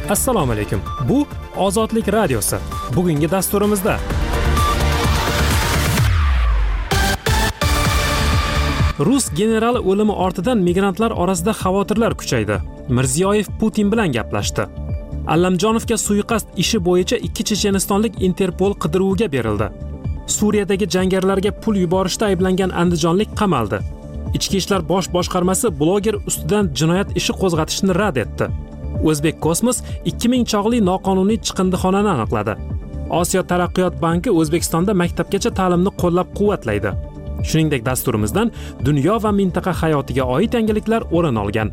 Assalomu alaykum. Bu Ozodlik radiosi. Bugungi dasturimizda Rus generali o'limi ortidan migrantlar orasida xavotirlar kuchaydi. Mirziyoyev Putin bilan gaplashdi. Allamjonovga suiqasd ishi bo'yicha 2 chechenistonlik Interpol qidiruviga berildi. Suriyadagi jangarilarga pul yuborishda ayblangan andijonlik qamaldi. Ichki ishlar bosh boshqarmasi bloger ustidan jinoyat ishi qo'zg'atishni rad etdi. O'zbek Kosmos 2000 chog'li noqonuniy chiqindixonani aniqladi. Osiyo taraqqiyot banki O'zbekistonda maktabgacha ta'limni qo'llab-quvvatlaydi. Shuningdek, dasturimizdan dunyo va mintaqa hayotiga oid yangiliklar o'rin olgan.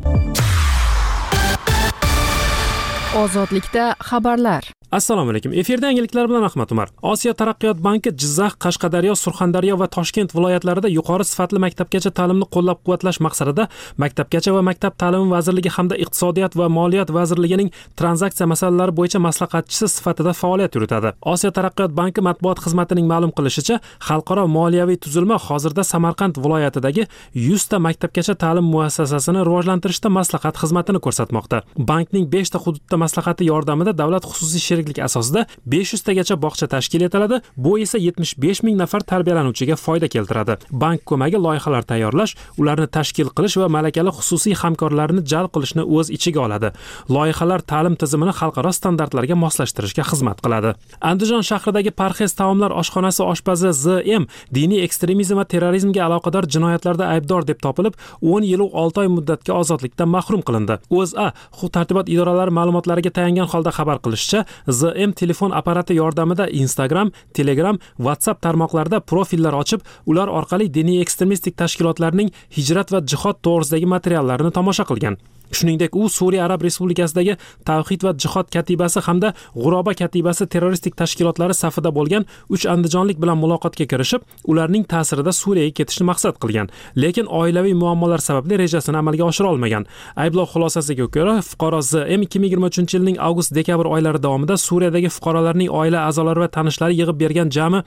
Ozodlikda xabarlar. Assalomu alaykum. Efirda yangiliklar bilan Ahmad Umar. Osiyo taraqqiyot banki Jizzax, Qashqadaryo, Surxondaryo va Toshkent viloyatlarida yuqori sifatli maktabgacha ta'limni qo'llab-quvvatlash maqsadida Maktabgacha va maktab ta'limi vazirligi hamda Iqtisodiyot va Moliyat vazirligining tranzaksiya masalalari bo'yicha maslahatchisi sifatida faoliyat yuritadi. Osiyo taraqqiyot banki matbuot xizmatining ma'lum qilishicha, xalqaro moliyaviy tuzilma hozirda Samarqand viloyatidagi 100 ta maktabgacha ta'lim muassasasini rivojlantirishda maslahat xizmatini ko'rsatmoqda. Bankning 5 ta hududda maslahati yordamida davlat xususiy sheriklik asosida 500 tagacha bog'cha tashkil etiladi. Bu esa 75 ming nafar tarbiyalanuvchiga foyda keltiradi. Bank ko'magi loyihalar tayyorlash, ularni tashkil qilish va malakali xususiy hamkorlarni jalb qilishni o'z ichiga oladi. Loyihalar ta'lim tizimini xalqaro standartlarga moslashtirishga xizmat qiladi. Andijon shahridagi Parhez taomlar oshxonasi oshpazi Z.M. diniy ekstremizm va terrorizmga aloqador jinoyatlarda aybdor deb topilib, 10 yil 6 oy muddatga ozodlikdan mahrum qilindi. O'zA huquq-tartibot idoralari ma'lumotlariga tayangan holda xabar qilishicha, ZM telefon apparati yordamida Instagram, Telegram, WhatsApp tarmoqlarida profillar ochib, ular orqali diniy ekstremistik tashkilotlarning hijrat va jihod to'g'risidagi materiallarini tomosha qilgan. Shuningdek, u Suriya Arab Respublikasidagi Tavhid va jihod katibasi hamda G'uroba katibasi terroristik tashkilotlari safida bo'lgan 3 andijonlik bilan muloqotga kirishib, ularning ta'sirida Suriyaga ketishni maqsad qilgan, lekin oilaviy muammolar sababli rejasini amalga oshira olmagan. Ayblov xulosasiga ko'ra, fuqaro Z.M. 2023-yilning avgust-dekabr oylari davomida Suriyadagi fuqarolarning oila a'zolari va tanishlari yig'ib bergan jami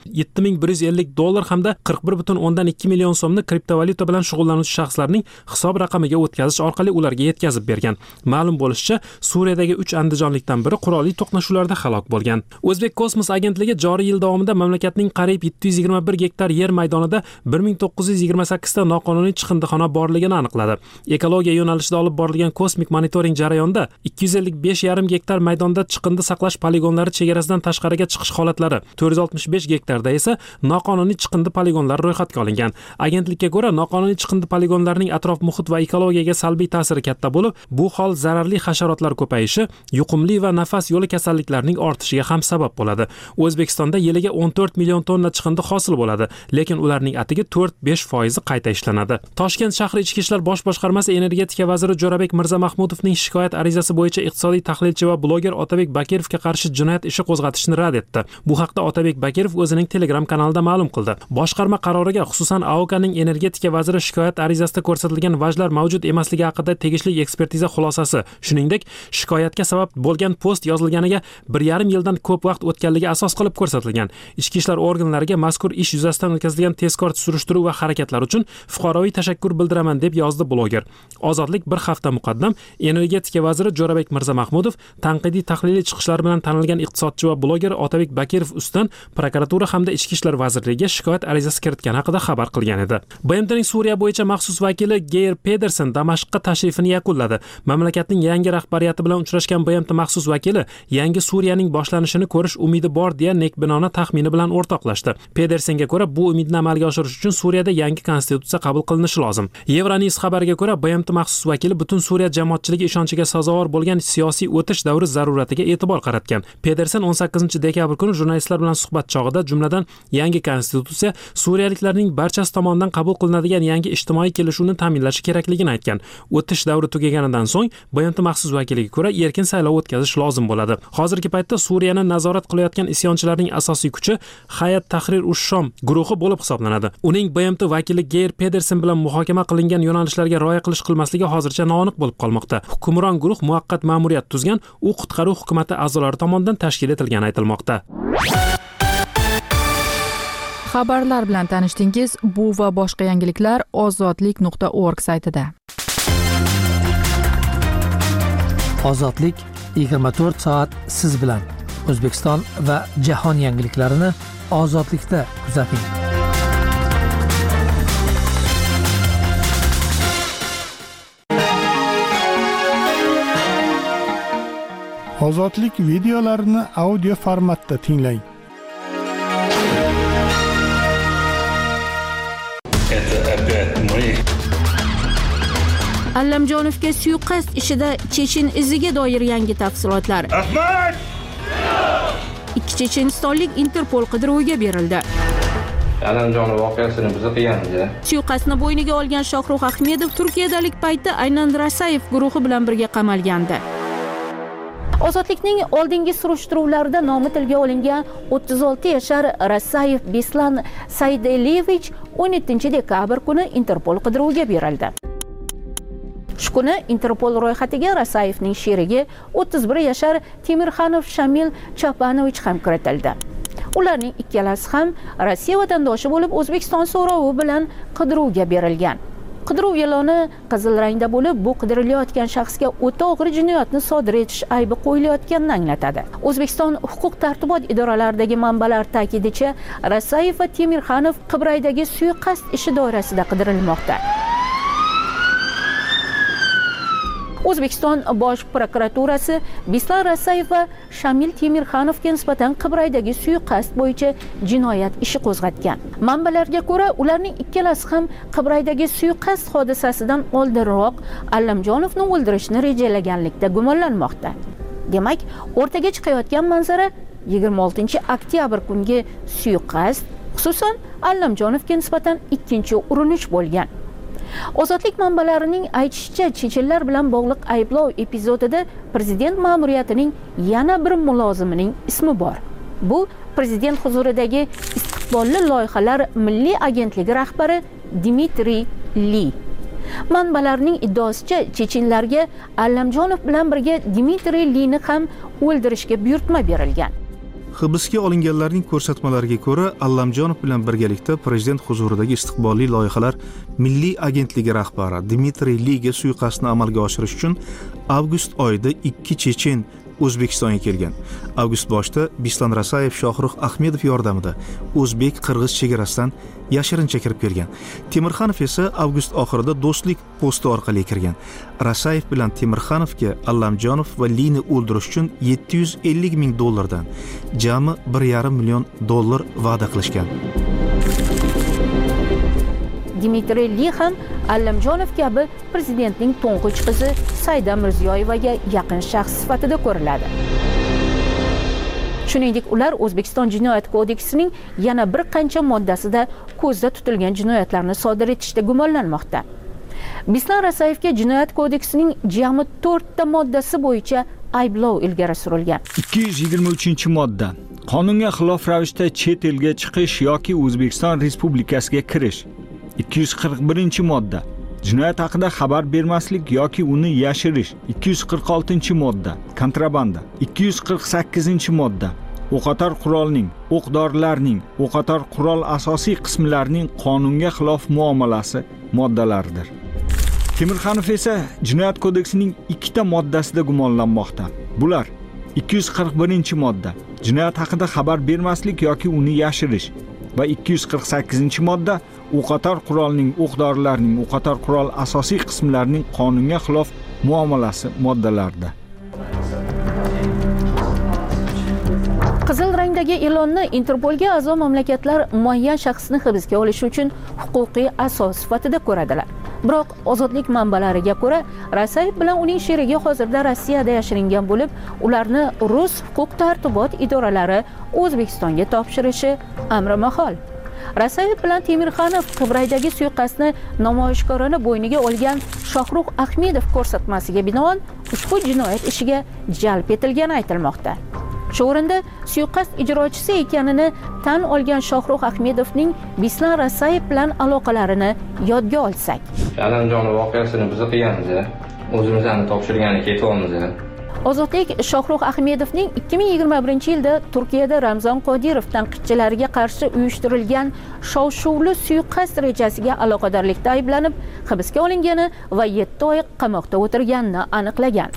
$7150 hamda 41.2 million so'mni kriptovalyuta bilan shug'ullanuvchi shaxslarning hisob raqamiga o'tkazish orqali ularga yetkazib bergan. Ma'lum bo'lishicha, Suriyadagi 3 andijonlikdan biri qurolli to'qnashuvlarda halok bo'lgan. O'zbek Kosmos agentligi joriy yil davomida mamlakatning qariyb 721 gektar yer maydonida 1928 ta noqonuniy chiqindixona borligini aniqladi. Ekologiya yo'nalishida olib borilgan kosmik monitoring jarayonida 255,5 gektar maydonda chiqindi saqlash poligonlari chegarasidan tashqariga chiqish holatlari, 465 gektarda esa noqonuniy chiqindi poligonlari ro'yxatga olingan. Agentlikka ko'ra, noqonuniy chiqindi poligonlarining atrof muhit va ekologiyaga salbiy ta'siri katta bo'lib, bu hol zararli hasharotlar ko'payishi, yuqumli va nafas yo'li kasalliklarining ortishiga ham sabab bo'ladi. O'zbekistonda yiliga 14 million tonna chiqindi hosil bo'ladi, lekin ularning atigi 4-5% qayta ishlanadi. Toshkent shahri ichki ishlar bosh boshqarmasi energetika vaziri Jo'rabek Mirzamahmudovning shikoyat arizasi bo'yicha iqtisodiy tahlilchi va bloger Otabek Bakirovga qarshi jinoyat ishi qo'zg'atishni rad etdi. Bu haqda Otabek Bakirov o'zining Telegram kanalida ma'lum qildi. Boshqarma qaroriga xususan AOKning energetika vaziri shikoyat arizasida ko'rsatilgan vajlar mavjud emasligi haqida tegishli ekspertiza xulosasi, shuningdek, shikoyatga sabab bo'lgan post yozilganiga 1,5 yildan ko'p vaqt o'tganligi asos qilib ko'rsatilgan. Ichki ishlar organlariga mazkur ish yuzasidan o'tkazilgan tezkor surishtiruv va harakatlar uchun fuqaroviy tashakkur bildiraman deb yozdi bloger. Ozodlik bir hafta muqaddam energetika vaziri Jo'rabek Mirzamahmudov tanqidiy tahliliy chiqishlar bilan tanilgan iqtisodchi va bloger Otabek Bakirov ustidan prokuratura hamda ichki ishlar vazirligiga shikoyat arizasi kiritgani haqida xabar qilgan edi. BMTning Suriya bo'yicha maxsus vakili Geir Pedersen Damashqqa tashrifini yakunladi. Mamlakatning yangi rahbariyati bilan uchrashgan BMT maxsus vakili yangi Suriyaning boshlanishini ko'rish umidi bor deya nekbinona taxmini bilan o'rtoqlashdi. Pedersenga ko'ra, bu umidni amalga oshirish uchun Suriyada yangi konstitutsiya qabul qilinishi lozim. Euronews xabariga ko'ra, BMT maxsus vakili butun Suriya jamoatchiligi ishonchiga sazovor bo'lgan siyosiy o'tish davri zaruratiga e'tibor qaratgan. Pedersen 18-dekabr kuni jurnalistlar bilan suhbat chog'ida, jumladan, yangi konstitutsiya suriyaliklarning barchasi tomonidan qabul qilinadigan yangi ijtimoiy kelishuvni ta'minlashi kerakligini aytgan. O'tish davri tugaganidan so'ng BMT maxsus vakiliga ko'ra erkin saylov o'tkazish lozim bo'ladi. Hozirgi paytda Suriyani nazorat qilayotgan isyonchilarning asosiy kuchi Hayat Tahrir ush-Shom guruhi bo'lib hisoblanadi. Uning BMT vakili Geir Pedersen bilan muhokama qilingan yo'nalishlarga rioya qilish-qilmasligi hozircha noaniq bo'lib qolmoqda. Hukmron guruh muvaqqat ma'muriyat tuzgan, u qutqaruv hukuumati a'zolari tomonidan tashkil etilgani aytilmoqda. Xabarlar bilan tanishdingiz. Bu va boshqa yangiliklar ozodlik.org saytida. Ozodlik 24 soat siz bilan. O'zbekiston va jahon yangiliklarini ozodlikda kuzating. Ozodlik videolarini audio formatda tinglang. Allamjonovga suiqasd ishida Chechen iziga doir yangi tafsilotlar. Ahmad! Ikki chechenistonlik Interpol qidiruviga berildi. Allamjonov voqeasini biz qilganmiz. Suiqasdni bo'yniga olgan Shohrux Ahmedov Turkiyadalik paytda aynan Rasayev guruhi bilan birga qamalgandi. Ozodlikning oldingi surishtiruvlarida nomi tilga olingan 36 yashar Rasayev Bislan Saydelevich 17 dekabr kuni Interpol qidiruviga berildi. Shu kuni Interpol ro'yxatiga Rasayevning sherigi 31 yashar Temirxanov Shamil Chapanovich ham kiritildi. Ularning ikkalasi ham Rossiya vatandoshi bo'lib, O'zbekiston so'rovi bilan qidiruvga berilgan. Qidiruv e'loni qizil rangda bo'lib, bu qidirilayotgan shaxsga o'ta og'ir jinoyatni sodir etish aybi qo'yilayotganini anglatadi. O'zbekiston huquq-tartibot idoralaridagi manbalar ta'kidicha, Rasayev va Temirxanov Qibraydagi suiqasd ishi doirasida qidirilmoqda. O'zbekiston Bosh prokuraturasi Bislan Rasayev va Shamil Temirxanovga nisbatan Qibraydagi suiqasd bo'yicha jinoyat ishi qo'zg'atgan. Manbalarga ko'ra, ularning ikkalasi ham Qibraydagi suiqasd hodisasidan oldinroq Allamjonovni o'ldirishni rejalaganlikda gumonlanmoqda. Demak, o'rtaga chiqayotgan manzara 26-oktyabr kungi suiqasd, xususan Allamjonovga nisbatan ikkinchi urinish bo'lgan. Ozodlik manbalarining aytishicha, chechenlar bilan bog'liq ayblov epizodida prezident ma'muriyatining yana bir mulozimining ismi bor. Bu prezident huzuridagi istiqbolli loyihalar milliy agentligi rahbari Dmitriy Li. Manbalarning iddaosicha, chechenlarga Allamjonov bilan birga Dmitriy Lini ham o'ldirishga buyurtma berilgan. Hibsga olinganlarning ko'rsatmalariga ko'ra, Allamjonov bilan birgalikda prezident huzuridagi istiqbolli loyihalar milliy agentligi rahbari Dmitriy Liga suiqasdni amalga oshirish uchun avgust oyida 2 chechen O'zbekistonga kelgan. Avgust boshida Bislan Rasayev Shohrux Ahmedov yordamida o'zbek-qirg'iz chegarasidan yashirincha kirib kelgan. Temirxanov esa avgust oxirida do'stlik posti orqali kirgan. Rasayev bilan Temirxanovga Allamjonov va Lini o'ldirish uchun $750 ming dan jami $1,5 million va'da qilishgan. Dmitriy Li ham Allamjonov kabi prezidentning to'ng'ich qizi Saida Mirziyoyevaga yaqin shaxs sifatida ko'riladi. Shuningdek, ular O'zbekiston Jinoyat kodeksining yana bir qancha moddasida ko'zda tutilgan jinoyatlarni sodir etishda gumonlanmoqda. Bislan Rasayevga Jinoyat kodeksining jami 4 ta moddasi bo'yicha ayblov ilgari surilgan. 223-modda qonunga xilof ravishda chet elga chiqish yoki O'zbekiston Respublikasiga kirish. 241-modda jinoyat haqida xabar bermaslik yoki uni yashirish. 246-modda kontrabanda. 248-modda o'qotar qurolning, o'q-dorilarning, o'qotar qurol asosiy qismlarining qonunga xilof muomalasi moddalaridir. Temirxanov esa Jinoyat kodeksining 2 ta moddasida gumonlanmoqda. Bular 241-modda jinoyat haqida xabar bermaslik yoki uni yashirish va 248-modda o'qotar qurolning, o'q-dorilarning, o'qotar qurol asosiy qismlarining qonunga xilof muomalasi moddalarida. Qizil rangdagi e'lonni Interpolga a'zo mamlakatlar muayyan shaxsni hibsga olish uchun huquqiy asos sifatida ko'radilar. Biroq ozodlik manbalariga ko'ra, Rasayev bilan uning sherigi hozirda Rossiyada yashiringan bo'lib, ularni rus huquq-tartibot idoralari O'zbekistonga topshirishi amri mahol. Rasayev bilan Temirxanov Qibraydagi suiqasdni namoyishkorona bo'yniga olgan Shohrux Ahmedov ko'rsatmasiga binoan ushbu jinoyat ishiga jalb etilgani aytilmoqda. Shu o'rinda suiqasd ijrochisi ekanini tan olgan Shohrux Ahmedovning Bislan Rasayev bilan aloqalarini yodga olsak. Allamjonov voqeasini biz qilganmiz, o'zimizni topshirgani ketyapmiz. Ozodlik Shohrux Ahmedovning 2021-yilda Turkiyada Ramzon Qodirov tanqidchilariga qarshi uyushtirilgan shov-shuvli suiqasd rejasiga aloqadorlikda ayblanib, hibsga olingani va 7 oy qamoqda o'tirganini aniqlagan.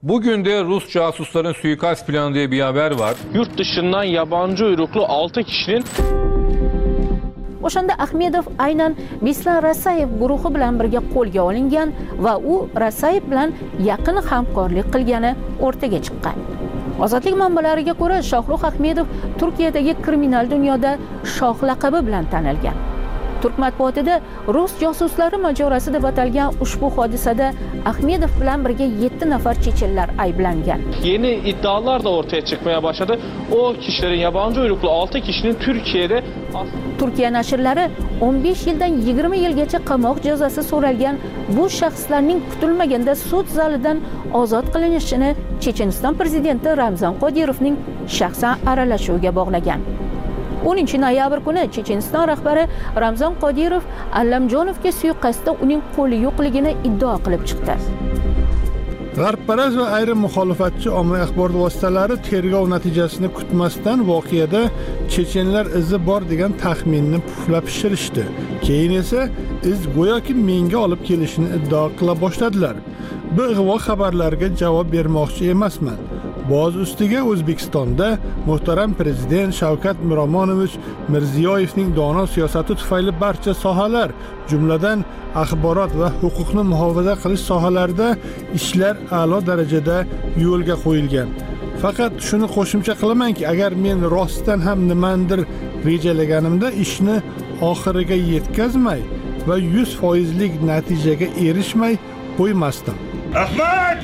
Bugün de Rus casusların suikast planı diye bir haber var. Yurt dışından yabancı uyruklu 6 kişinin O'shanda Ahmedov aynan Bislan Rasayev guruhi bilan birga qo'lga olingan va u Rasayev bilan yaqin hamkorlik qilgani o'rtaga chiqqan. Ozodlik manbalariga ko'ra, Shohrux Ahmedov Turkiyadagi kriminal dunyoda shoh laqabi bilan tanilgan. Turk matbuotida rus josuslari majorasi deb atalgan ushbu hodisada Ahmedov bilan birga 7 nafar chechenlar ayblangan. Yeni iddialar da ortaya çıkmaya başladı. O kişilerin yabancı uyruklu 6 kişinin Türkiye'de Turkiya nashrlari 15 yildan 20 yilgacha qamoq jazosi so'ralgan bu shaxslarning kutilmaganda sud zalidan ozod qilinishini Checheniston prezidenti Ramzan Qodirovning shaxsan aralashuviga bog'lagan. 10 noyabr kuni Checheniston rahbari Ramzan Qodirov Allamjonovga suiqasdda uning qo'li yo'qligini iddao qilib chiqdi. G'arbparast va ayrim muxolifatchi ommaviy axborot vositalari tergov natijasini kutmasdan voqeada chechenlar izi bor degan taxminni puflab pishirishdi. Keyin esa iz go'yoki menga olib kelishini iddao qila boshladilar. Bu ig'vo xabarlarga javob bermoqchi emasman. Boz ustiga O'zbekistonda muhtaram prezident Shavkat Miromonovich Mirziyoyevning dono siyosati tufayli barcha sohalar, jumladan axborot va huquqni muhofaza qilish sohalarida ishlar a'lo darajada yo'lga qo'yilgan. Faqat shuni qo'shimcha qilamanki, agar men rostdan ham nimandir rejalaganimda ishni oxiriga yetkazmay va 100%lik natijaga erishmay qo'ymasdim. Ahmad!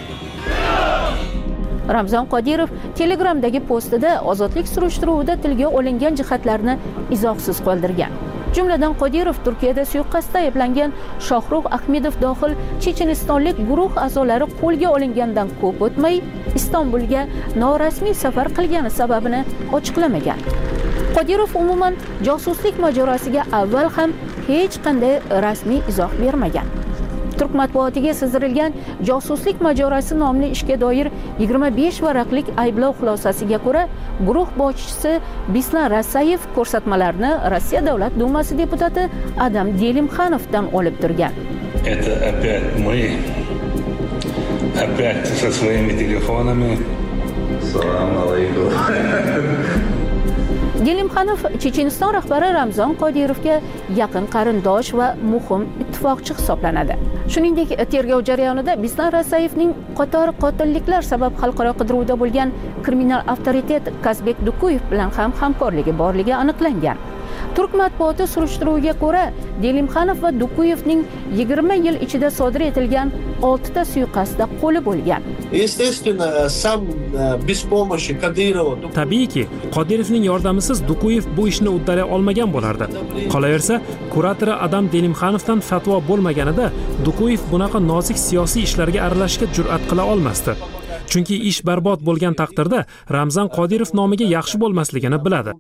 Ramzan Qodirov Telegramdagi postida ozodlik surishtiruvida tilga olingan jihatlarni izohsiz qoldirgan. Jumladan Qodirov Turkiyada suiqasdda ayblangan Shohrux Ahmedov dohil chechenistonlik guruh a'zolari qo'lga olingandan ko'p o'tmay Istanbulga norasmiy safar qilgani sababini ochiqlamagan. Qodirov umuman josuslik mojorosiga avval ham hech qanday rasmiy izoh bermagan. Turk matbuotiga sizdirilgan josuslik majorasi nomli ishga doir 25 varaqlik ayblov xulosasiga ko'ra, guruh boshchisi Bislan Rasayev ko'rsatmalarni Rossiya Davlat Dumasi deputati Adam Delimxanovdan olib turgan. Это опять мы. Опять со своими телефонами. Салам алейкум. Delimxanov Checheniston rahbari Ramzan Qodirovga yaqin qarindosh va muhim ittifoqchi hisoblanadi. Shuningdek, tergov jarayonida Bislan Rasayevning qator qotilliklar sabab xalqaro qidiruvda bo'lgan kriminal avtoritet Kazbek Dukuyev bilan ham hamkorligi borligi aniqlangan. Turk matbuoti surishtiruviga ko'ra, Delimxanov va Dukuyevning 20 yil ichida sodir etilgan 6 ta suiqasdda qo'li bo'lgan. Tabiiyki, Qodirovning yordamisiz Dukuyev bu ishni uddalay olmagan bo'lardi. Qolaversa, kuratori Adam Delimxanovdan fatvo bo'lmaganida Dukuyev bunaqa nozik siyosiy ishlarga aralashishga jur'at qila olmasdi. Chunki ish barbod bo'lgan taqdirda Ramzan Qodirov nomiga yaxshi bo'lmasligini biladi.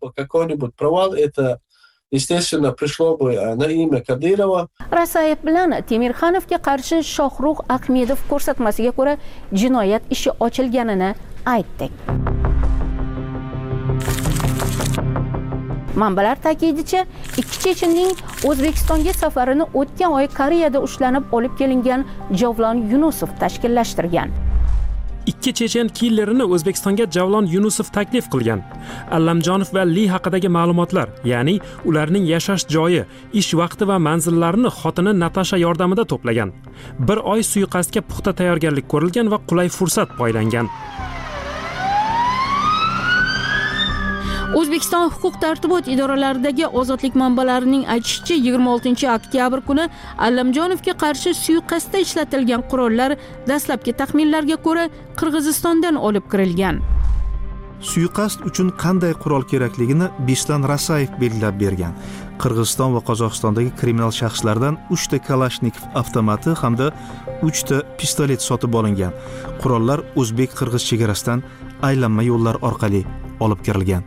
Естественно, пришло бы на имя Кадырова. Rasayev bilan Temirxanovga qarshi Shohrux Ahmedov ko'rsatmasiga ko'ra jinoyat ishi ochilganini aytdik. Manbalar ta'kidicha, ikki chechenning O'zbekistonga safarini o'tgan oy Koreyada ushlanib olib kelingan Javlon Yunusov tashkillashtirgan. Ikki chechen killerini O'zbekistonga Javlon Yunusov taklif qilgan. Allamjonov va Li haqidagi ma'lumotlar, ya'ni ularning yashash joyi, ish vaqti va manzillarini xotini Natasha yordamida to'plagan. Bir oy suiqasdga puxta tayyorgarlik ko'rilgan va qulay fursat poylangan. O'zbekiston huquq-tartibot idoralaridagi ozodlik manbalarining aytishicha, 26-oktyabr kuni Allamjonovga qarshi suiqasdda ishlatilgan qurollar dastlabki taxminlarga ko'ra Qirg'izistondan olib kirilgan. Suiqasd uchun qanday qurol kerakligini Bislan Rasayev belgilab bergan. Qirg'iziston va Qozog'istondagi kriminal shaxslardan 3 ta Kalashnikov avtomati hamda 3 ta pistolet sotib olingan. Qurollar o'zbek-qirg'iz chegarasidan aylanma yo'llar orqali olib kirilgan.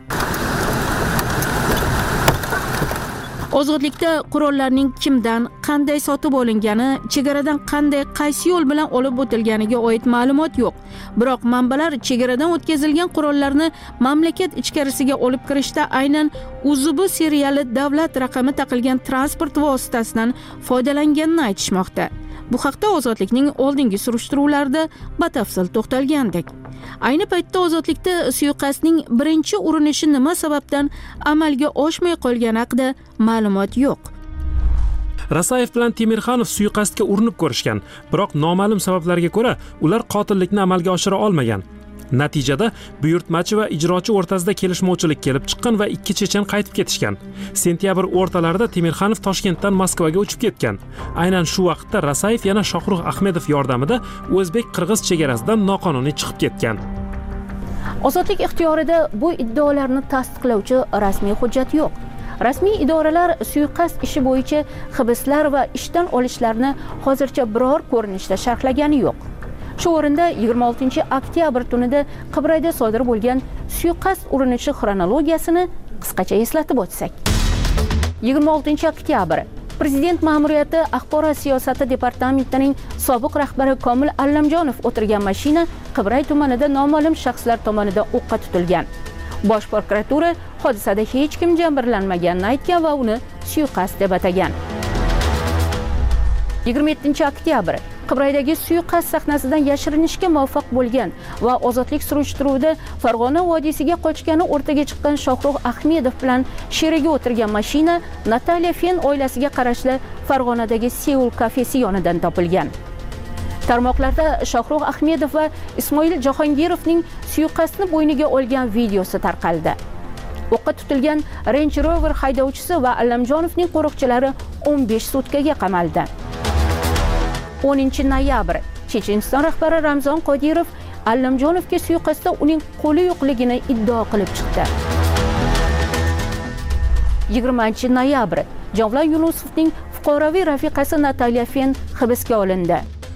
Ozodlikda qurollarning kimdan, qanday sotib olingani, chegaradan qanday, qaysi yo'l bilan olib o'tilganiga oid ma'lumot yo'q. Biroq manbalar chegaradan o'tkazilgan qurollarni mamlakat ichkarisiga olib kirishda aynan UZB seriyali davlat raqami taqilgan transport vositasidan foydalanganini aytishmoqda. Bu haqda Ozodlikning oldingi surishtiruvlarida batafsil to'xtalgandik. Ayni paytda Ozodlikda suiqasdning birinchi urinishi nima sababdan amalga oshmay qolgani haqida ma'lumot yo'q. Rasayev bilan Temirxanov suiqasdga urinib ko'rishgan, biroq noma'lum sabablarga ko'ra ular qotillikni amalga oshira olmagan. Natijada buyurtmachi va ijrochi o'rtasida kelishmovchilik kelib chiqqan va ikki chechen qaytib ketishgan. Sentyabr o'rtalarida Temirxanov Toshkentdan Moskvaga uchib ketgan. Aynan shu vaqtda Rasayev yana Shohrux Ahmedov yordamida o'zbek-qirg'iz chegarasidan noqonuniy chiqib ketgan. Ozodlik ixtiyorida bu iddaolarni tasdiqlovchi rasmiy hujjat yo'q. Rasmiy idoralar suiqasd ishi bo'yicha hibslar va ishdan olishlarni hozircha biror ko'rinishda sharhlagani yo'q. Shu o'rinda 26-oktyabr tunida Qibrayda sodir bo'lgan suiqasd urinishi xronologiyasini qisqacha eslatib o'tsak. 26-oktyabr Prezident ma'muriyati axborot siyosati departamentining sobiq rahbari Komil Allamjonov o'tirgan mashina Qibray tumanida noma'lum shaxslar tomonidan o'qqa tutilgan. Bosh prokuratura hodisada hech kim jabrlanmaganini aytgan va uni suiqasd deb atagan. 27-oktyabr Qibraydagi suiqasd sahnasidan yashirinishga muvaffaq bo'lgan va ozodlik surishtiruvida Farg'ona vodiysiga qochgani o'rtaga chiqqan Shohrux Ahmedov bilan sherigi o'tirgan mashina Nataliya Fen oilasiga qarashli Farg'onadagi Seul kafesi yonidan topilgan. Tarmoqlarda Shohrux Ahmedov va Ismoil Jahongirovning suiqasdni bo'yniga olgan videosi tarqaldi. O'qqa tutilgan Range Rover haydovchisi va Allamjonovning qo'riqchilari 15 sutkaga qamaldi. 10-noyabr Checheniston rahbari Ramzon Qodirov Allamjonovga suiqasdda uning qo'li yo'qligini iddao qilib chiqdi. 20-noyabr Javlon Yunusovning fuqaroviy rafiqasi Nataliya Fen hibsga olindi.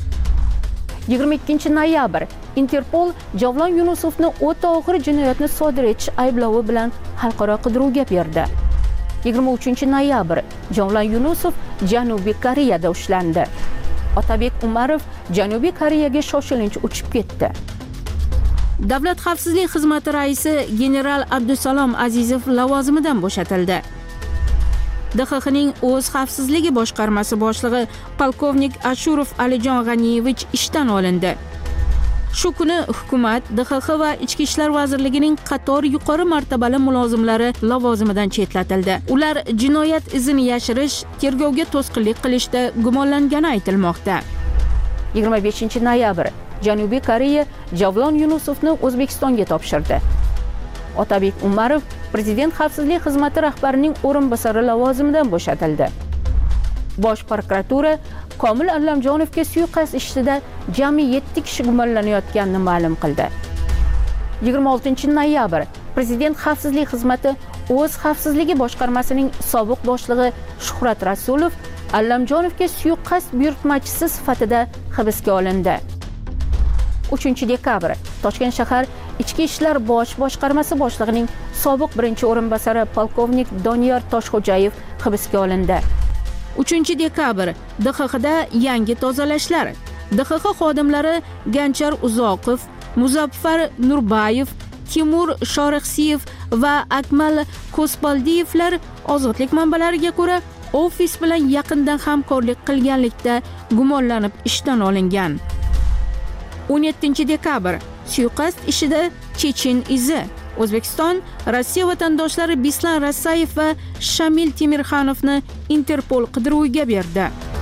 22-noyabr Interpol Javlon Yunusovni o'ta og'ir jinoyatni sodir etish ayblovi bilan xalqaro qidiruvga berdi. 23-noyabr Javlon Yunusov Janubiy Koreyada ushlandi. Otabek Umarov Janubiy Koreyaga shoshilinch uchib ketdi. Davlat xavfsizlik xizmati raisi general Abdusalom Azizov lavozimidan bo'shatildi. DXXning o'z xavfsizligi boshqarmasi boshlig'i polkovnik Ashurov Alijon G'aniyevich ishdan olindi. Shu kuni hukumat DXX va Ichki ishlar vazirligining qator yuqori martabali mulozimlari lavozimidan chetlatildi. Ular jinoyat izini yashirish, tergovga to'sqinlik qilishda gumonlangani aytilmoqda. 25-noyabr Janubiy Koreya Javlon Yunusovni O'zbekistonga topshirdi. Otabek Umarov Prezident xavfsizlik xizmati rahbarining o'rinbosari lavozimidan bo'shatildi. Bosh prokuratura Komil Allamjonovga suiqasd ishida jami 7 kishi gumonlanayotganini ma'lum qildi. 26-noyabr Prezident xavfsizlik xizmati o'z xavfsizligi boshqarmasining sobiq boshlig'i Shuhrat Rasulov Allamjonovga suiqasd buyurtmachisi sifatida hibsga olindi. 3-dekabr Toshkent shahar Ichki ishlar bosh boshqarmasi boshlig'ining sobiq birinchi o'rinbosari polkovnik Doniyor Toshxo'jayev hibsga olindi. 3-dekabr DXXda yangi tozalashlar. DXX xodimlari Ganchar Uzoqov, Muzaffar Nurbayev, Timur Shorixsiyev va Akmal Kospaldiyevlar ozodlik manbalariga ko'ra ofis bilan yaqindan hamkorlik qilganlikda gumonlanib ishdan olingan. 17-dekabr suiqasd ishida Chechen izi. O'zbekiston Rossiya vatandoshlari Bislan Rasayev va Shamil Temirxanovni Interpol qidiruviga berdi.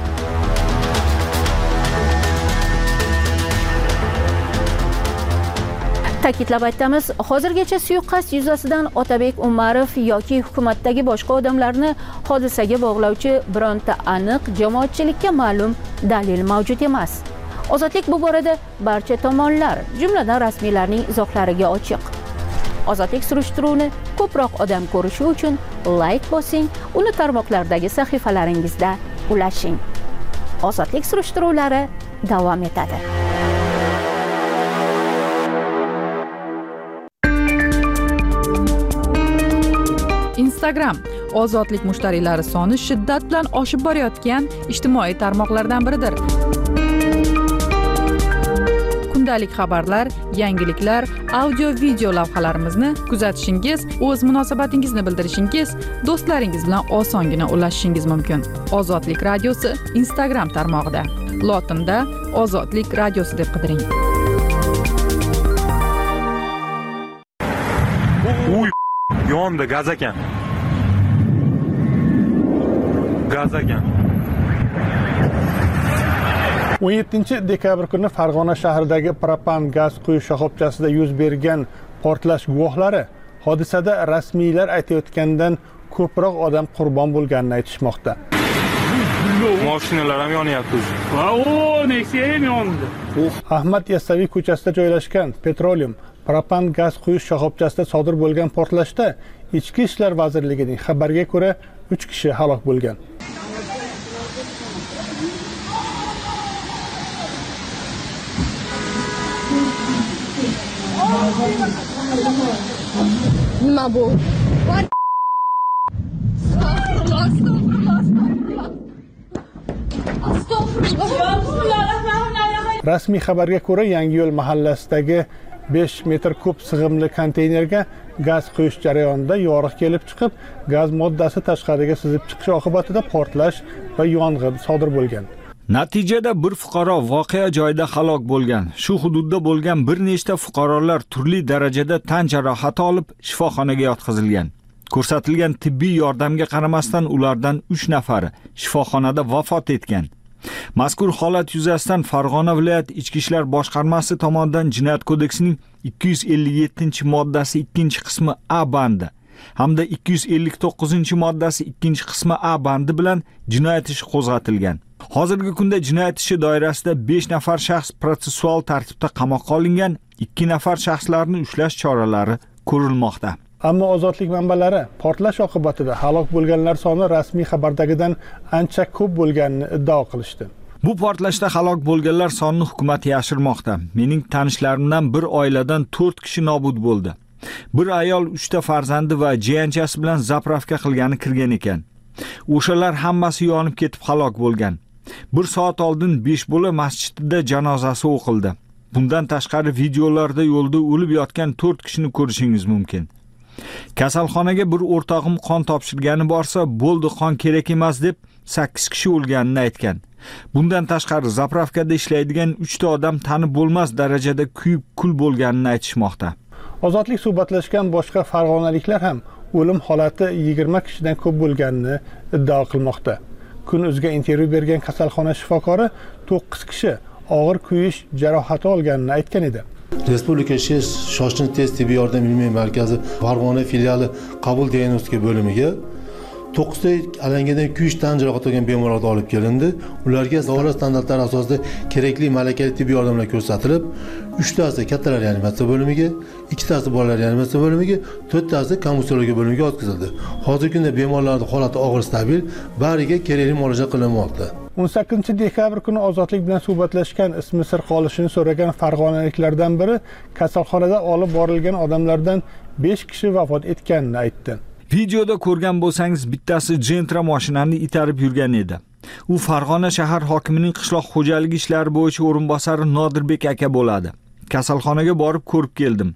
Ta'kidlab aytamiz, hozirgacha suiqasd yuzasidan Otabek Umarov yoki hukumatdagi boshqa odamlarni hodisaga bog'lovchi bironta aniq jamoatchilikka ma'lum dalil mavjud emas. Ozodlik bu borada barcha tomonlar, jumladan rasmiylarning izohlariga ochiq. Ozodlik surishtiruvini ko'proq odam ko'rishi uchun like bosing, uni tarmoqlardagi sahifalaringizda ulashing. Ozodlik surishtiruvlari davom etadi. Instagram ozodlik mushtariylari soni shiddat bilan oshib borayotgan ijtimoiy tarmoqlardan biridir. kundalik xabarlar, yangiliklar, audio video lavhalarimizni kuzatishingiz, o'z munosabatingizni bildirishingiz, do'stlaringiz bilan osongina ulashishingiz mumkin. Ozodlik radiosi Instagram tarmog'ida lotinda Ozodlik radiosi deb qidiring. Uy, yonda gaz ekan. Gaz ekan. 17 dekabr kuni Farg'ona shahridagi propan gaz quyish shoxobchasida yuz bergan portlash guvohlari hodisada rasmiylar aytayotgandan ko'proq odam qurbon bo'lganini aytishmoqda. Mashinalar ham yonyapti. Nexia ham yondi. Ahmad Yassaviy ko'chasida joylashgan Petroleum propan gaz quyish shoxobchasida sodir bo'lgan portlashda Ichki ishlar vazirligining xabariga ko'ra 3 kishi halok bo'lgan. Nima bu? Rasmiy xabarga ko'ra, Yangiyo'l mahallasidagi 5 metr kub sig'imli konteynerga gaz quyish jarayonida yoriq kelib chiqib, gaz moddasi tashqariga sizib chiqishi oqibatida portlash va yong'in sodir bo'lgan. Natijada bir fuqaro voqea joyida halok bo'lgan. Shu hududda bo'lgan bir nechta fuqarolar turli darajada tan jarohati olib shifoxonaga yotqizilgan. Ko'rsatilgan tibbiy yordamga qaramasdan ulardan 3 nafari shifoxonada vafot etgan. Mazkur holat yuzasidan Farg'ona viloyat Ichki ishlar boshqarmasi tomonidan Jinoyat kodeksining 257-moddasi 2-qismi A bandi hamda 259-moddasi 2-qismi A bandi bilan jinoyat ishi qo'zg'atilgan. Hozirgi kunda jinoyat ishi doirasida 5 nafar shaxs protsessual tartibda qamoqqa olingan, 2 nafar shaxslarni ushlash choralari ko'rilmoqda. Ammo ozodlik manbalari portlash oqibatida halok bo'lganlar soni rasmiy xabardagidan ancha ko'p bo'lganini iddao qilishdi. Bu portlashda halok bo'lganlar sonini hukumat yashirmoqda. Mening tanishlarimdan bir oiladan 4 kishi nobud bo'ldi. Bir ayol 3 ta farzandi va jiyanchasi bilan zapravka qilgani kirgan ekan. O'shalar hammasi yonib ketib halok bo'lgan. 1 soat oldin 5 bola masjidida janozasi o'qildi. Bundan tashqari videolarda yo'lda o'lib yotgan 4 kishini ko'rishingiz mumkin. Kasalxonaga bir o'rtog'im qon topshirgani borsa, bo'ldi qon kerak emas deb 8 kishi o'lganini aytgan. Bundan tashqari zapravkada ishlaydigan 3 ta odam tanib bo'lmas darajada kuyib kul bo'lganini aytishmoqda. Ozodlik suhbatlashgan boshqa farg'onaliklar ham o'lim holati 20 kishidan ko'p bo'lganini iddao qilmoqda. Kun.uzga intervyu bergan kasalxona shifokori 9 kishi og'ir kuyish jarohati olganini aytgan edi. Respublika shoshilinch tez tibbiy yordam ilmiy markazi Farg'ona filiali qabul diagnostika bo'limiga 9 ta alangadan kuyish tan jarohati olgan bemorlar olib kelindi. Ularga davlat standartlari asosida kerakli malakali tibbiy yordamlar ko'rsatilib, 3 tasi kattalar reanimatsiya bo'limiga, 2 tasi bolalar reanimatsiya bo'limiga, 4 tasi konvulsiyologiya bo'limiga o'tkazildi. Hozirgi kunda bemorlarning holati og'ir stabil, bariga kerakli muolaja qilinmoqda. 18 dekabr kuni ozodlik bilan suhbatlashgan ismi sir qolishini so'ragan farg'onaliklardan biri kasalxonada olib borilgan odamlardan 5 kishi vafot etganini aytdi. Videoda ko'rgan bo'lsangiz, bittasi Gentra mashinani itarib yurgan edi. U Farg'ona shahar hokimining qishloq xo'jaligi ishlari bo'yicha o'rinbosari Nodirbek aka bo'ladi. Kasalxonaga borib ko'rib keldim.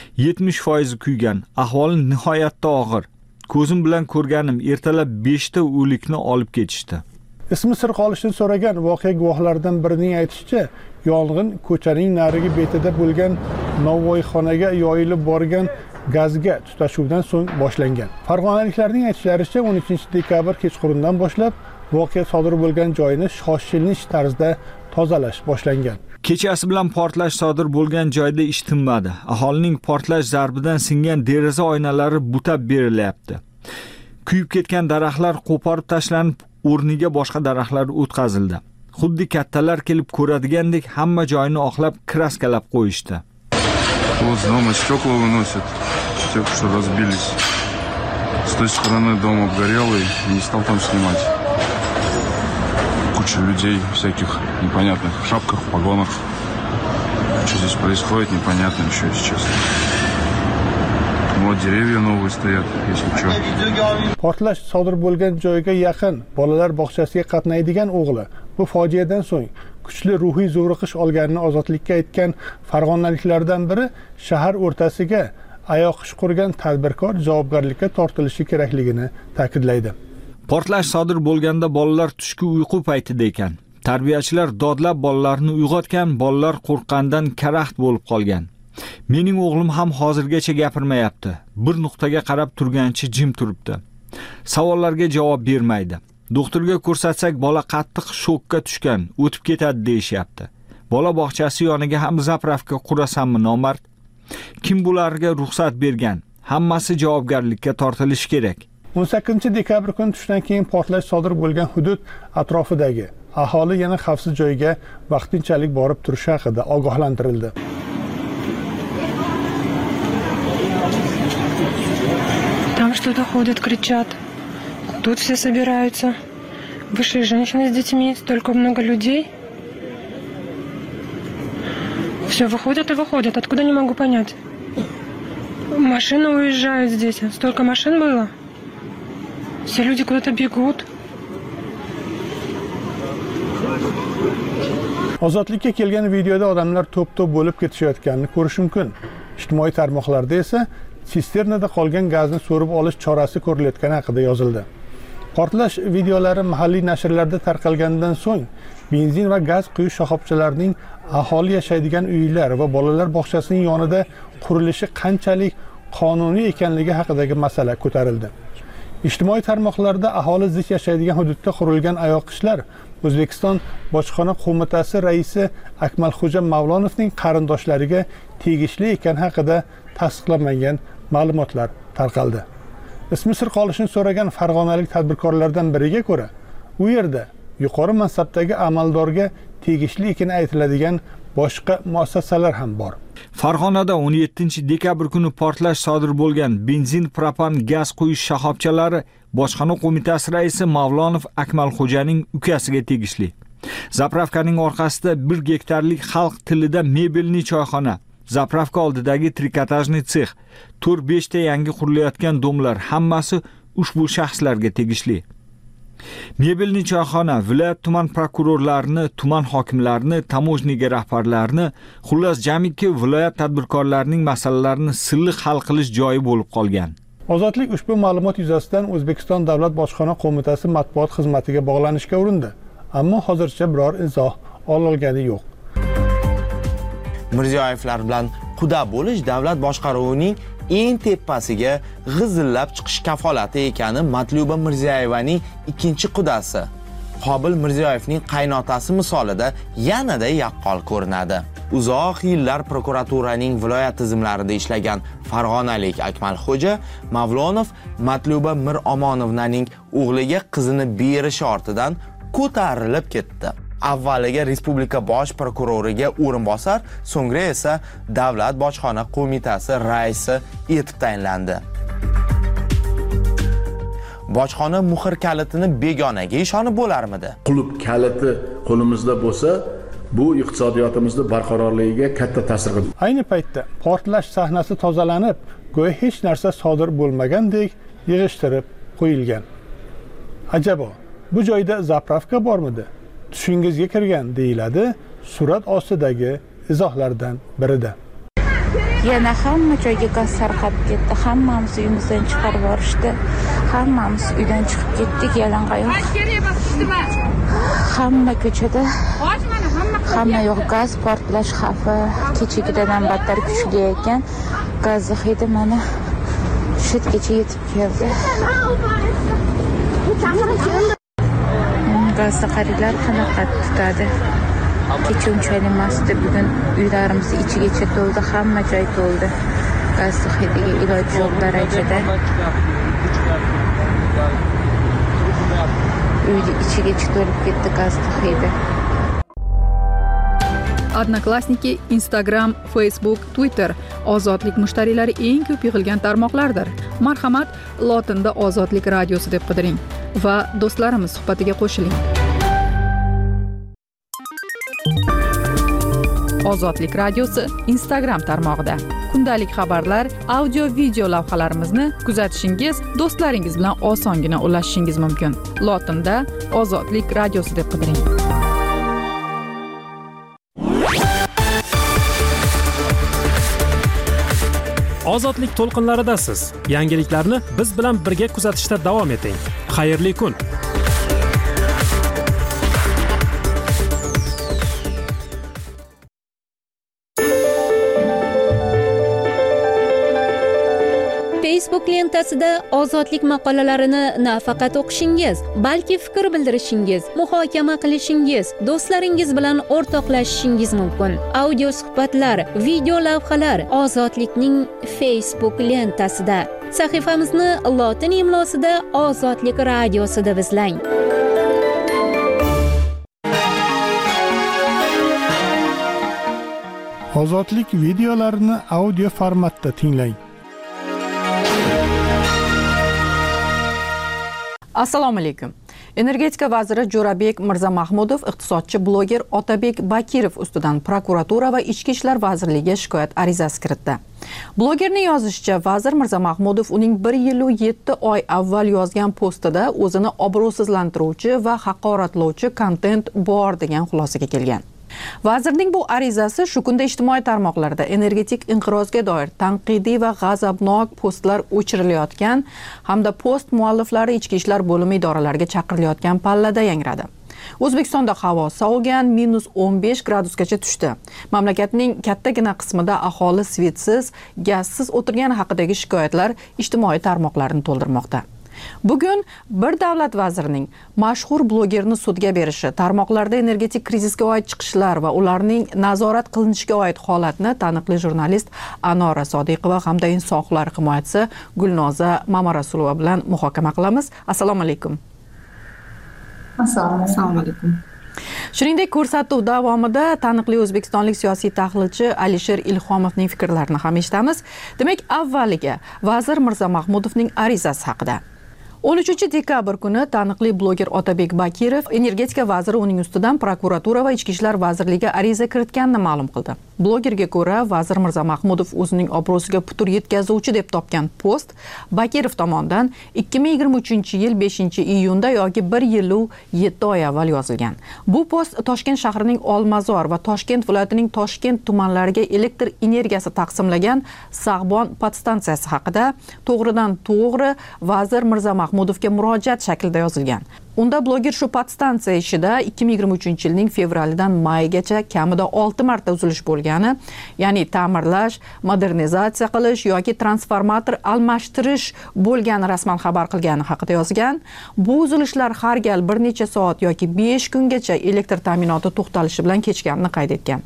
70% kuygan, ahvoli nihoyatda og'ir. Ko'zim bilan ko'rganim, ertalab 5 ta o'likni olib ketishdi. Ismi sir qolishini so'ragan voqea guvohlaridan birining aytishicha, yong'in ko'chaning narigi betida bo'lgan novvoyxonaga yoyilib borgan gazga tutashuvdan so'ng boshlangan. Farg'onaliklarning aytishlaricha 13 dekabr kechqurundan boshlab voqea sodir bo'lgan joyni shoshilinch tarzda tozalash boshlangan. Kechasi bilan portlash sodir bo'lgan joyda ish tinmadi. Aholining portlash zarbidan singan deraza oynalari butab berilyapti. Kuyib ketgan daraxtlar qo'porib tashlanib, o'rniga boshqa daraxtlar o'tkazildi. Xuddi kattalar kelib ko'radigandek hamma joyni oqlab, kraskalab qo'yishdi. Вот дома стекла выносят, те, что разбились. С той стороны дом обгорелый, не стал там снимать. Куча людей всяких непонятных в шапках, в погонах. Что здесь происходит, непонятно еще, если честно. Вот деревья новые стоят, если что. Portlash sodir bo'lgan joyga yaqin bolalar bog'chasiga qatnaydigan o'g'li bu fojiadan so'ng kuchli ruhiy zo'riqish olganini ozodlikka aytgan farg'onaliklardan biri shahar o'rtasiga oyoq ish qurgan tadbirkor javobgarlikka tortilishi kerakligini ta'kidlaydi. Portlash sodir bo'lganda bolalar tushki uyqu paytida ekan. Tarbiyachilar dodlab bolalarni uyg'otgan, bolalar qo'rqqandan karaxt bo'lib qolgan. Mening o'g'lim ham hozirgacha gapirmayapti. Bir nuqtaga qarab turgancha jim turibdi. Savollarga javob bermaydi. Doktorga ko'rsatsak bola qattiq shokka tushgan, o'tib ketadi deyishyapti. Bola bog'chasi yoniga ham zapravka qurasanmi nomard? Kim bularga ruxsat bergan? Hammasi javobgarlikka tortilishi kerak. 18-dekabr kuni tushdan keyin portlash sodir bo'lgan hudud atrofidagi aholi yana xavfsiz joyga vaqtinchalik borib turishi haqida ogohlantirildi. Там что-то ходят, кричат. Тут все собираются. Вышли женщины с детьми, столько много людей. Все выходят и выходят. Откуда, не могу понять. Машины уезжают здесь. Столько машин было. Все люди куда-то бегут. Ozodlikka kelgan videoda odamlar to'p-to'p bo'lib ketishayotganini ko'rish mumkin. Ijtimoiy tarmoqlarda esa sisternada qolgan gazni so'rib olish chorasi ko'rilayotgani haqida yozildi. Portlash videolari mahalliy nashrlarda tarqalgandan so'ng benzin va gaz quyish shoxobchalarining aholi yashaydigan uylar va bolalar bog'chasining yonida qurilishi qanchalik qonuniy ekanligi haqidagi masala ko'tarildi. Ijtimoiy tarmoqlarda aholi zich yashaydigan hududda qurilgan oyoqishlar O'zbekiston Bojxona qo'mitasi raisi Akmalxo'ja Mavlonovning qarindoshlariga tegishli ekani haqida tasdiqlanmagan ma'lumotlar tarqaldi. Ismi sir qolishini so'ragan farg'onalik tadbirkorlardan biriga ko'ra, u yerda yuqori mansabdagi amaldorga tegishli ekani aytiladigan boshqa muassasalar ham bor. Farg'onada 17-dekabr kuni portlash sodir bo'lgan benzin, propan, gaz quyish shoxobchalari Bojxona qo'mitasi raisi Mavlonov Akmalxo'janing ukasiga tegishli. Zapravkaning orqasida 1 gektarlik xalq tilida mebelli choyxona, zapravka oldidagi trikotajniy sex, 4-5 ta yangi qurilayotgan domlar hammasi ushbu shaxslarga tegishli. Mebelli choyxona viloyat tuman prokurorlarini, tuman hokimlarini, tamojniga rahbarlarini, xullas jamiki viloyat tadbirkorlarining masalalarini silliq hal qilish joyi bo'lib qolgan. Ozodlik ushbu ma'lumot yuzasidan O'zbekiston Davlat Bojxona qo'mitasi matbuot xizmatiga bog'lanishga urindi, ammo hozircha biror izoh olingani yo'q. Mirziyoyevlar bilan quda bo'lish davlat boshqaruvining eng tepasiga g'izillab chiqish kafolati ekani Matluba Mirziyoyevaning ikkinchi qudasi Qobil Mirziyoyevning qaynotasi misolida yanada yaqqol ko'rinadi. Uzoq yillar prokuraturaning viloyat tizimlarida ishlagan farg'onalik Akmalxo'ja Mavlonov Matluba Miromonovnaning o'g'liga qizini berishi ortidan ko'tarilib ketdi. Avvaliga respublika bosh prokuroriga o'rinbosar, so'ngra esa Davlat bojxona qo'mitasi raisi etib tayinlandi. Bojxona muhr kalitini begonaga ishonib bo'larmidi? Qulub kaliti qo'limizda bo'lsa, bu iqtisodiyotimizni barqarorligiga katta ta'sir qiladi. Ayni paytda portlash sahnasi tozalanib, go'yo hech narsa sodir bo'lmagandek yig'ishtirib qo'yilgan. Ajabo, bu joyda zapravka bormidi? Tushingizga kirgan deyiladi surat ostidagi izohlardan birida. Yana hamma joyga gaz tarqab ketdi. Hammamiz uyimizdan chiqarib yuborishdi. Hammamiz uydan chiqib ketdik yalangoyoq. Hamma ko'chada, hamma yoq gaz portlash xavfi kechagidan battar kuchli ekan. Gaz hidi mana shu yergacha yetib keldi. Gazda qarilar qanaqa tutadi? Kecha unchalik emasdi, bugun uylarimiz ichigacha to'ldi, hamma joy to'ldi. Gaz hidiga iloji yo'q darajada. Uyni ichigacha to'lib ketdi gaz hidi. Odnoklassniki, Instagram, Facebook, Twitter ozodlik mushtariylari eng ko'p yig'ilgan tarmoqlardir. Marhamat, lotinda Ozodlik radiosi deb qidiring va do'stlarimiz suhbatiga qo'shiling. Ozodlik radiosi Instagram tarmog'ida kundalik xabarlar, audio-video lavhalarimizni kuzatishingiz, do'stlaringiz bilan osongina ulashishingiz mumkin. Lotinda Ozodlik radiosi deb qidiring. Ozodlik to'lqinlaridasiz. Yangiliklarni biz bilan birga kuzatishda davom eting. Xayrli kun. Facebook lentasida ozodlik maqolalarini nafaqat o'qishingiz, balki fikr bildirishingiz, muhokama qilishingiz, do'stlaringiz bilan o'rtoqlashishingiz mumkin. Audio suhbatlar, video lavhalar Ozodlikning Facebook lentasida. Sahifamizni lotin imlosida Ozodlik radiosida izlang. Ozodlik videolarini audio formatda tinglang. Assalomu alaykum. Energetika vaziri Jo'rabek Mirzamahmudov iqtisodchi bloger Otabek Bakirov ustidan prokuratura va Ichki ishlar vazirligiga shikoyat arizasi kiritdi. Blogerning yozishicha, vazir Mirzamahmudov uning 1 yil va 7 oy avval yozgan postida o'zini obro'sizlantiruvchi va haqoratlovchi kontent bor degan xulosaga kelgan. Vazirning bu arizasi shu kunda ijtimoiy tarmoqlarda energetik inqirozga doir tanqidiy va g'azabnok postlar o'chirilayotgan hamda post mualliflari ichki ishlar bo'limi idoralariga chaqirilayotgan pallada yangradi. O'zbekistonda havo sovigan, -15 gradusgacha tushdi. Mamlakatning kattagina qismida aholi svetsiz, gazsiz o'tirgani haqidagi shikoyatlar ijtimoiy tarmoqlarni to'ldirmoqda. Bugun bir davlat vazirining mashhur blogerni sudga berishi, tarmoqlarda energetik krizisga oid chiqishlar va ularning nazorat qilinishiga oid holatni taniqli jurnalist Anora Sodiqova hamda inson huquqlari himoyachisi Gulnoza Mamarasulova bilan muhokama qilamiz. Assalomu alaykum. Assalomu alaykum. Shuningdek, ko'rsatuv davomida taniqli o'zbekistonlik siyosiy tahlilchi Alisher Ilhomovning fikrlarini ham eshitamiz. Demak, avvaliga vazir Mirzamahmudovning arizasi haqida. 13 dekabr kuni taniqli bloger Otabek Bakirov energetika vaziri uning ustidan prokuratura va Ichki ishlar vazirligiga ariza kiritganini ma'lum qildi. Blogerga ko'ra, vazir Mirzamahmudov o'zining obro'siga putur yetkazuvchi deb topgan post Bakirov tomonidan 2023-yil 5-iyunda yoki 1 yil va 7 oy avval yozilgan. Bu post Toshkent shahrining Olmazor va Toshkent viloyatining Toshkent tumanlariga elektr energiyasi taqsimlagan Sag'bon podstansiyasi haqida to'g'ridan-to'g'ri vazir Mirzamahmudovga murojaat shaklida yozilgan. Unda bloger shu podstansiya ishida 2023-yilning fevralidan maygacha kamida 6 marta uzilish bo'lgani, ya'ni ta'mirlash, modernizatsiya qilish yoki transformator almashtirish bo'lgani rasman xabar qilgani haqida yozgan. Bu uzilishlar har gal bir necha soat yoki 5 kungacha elektr ta'minoti to'xtalishi bilan kechganini qayd etgan.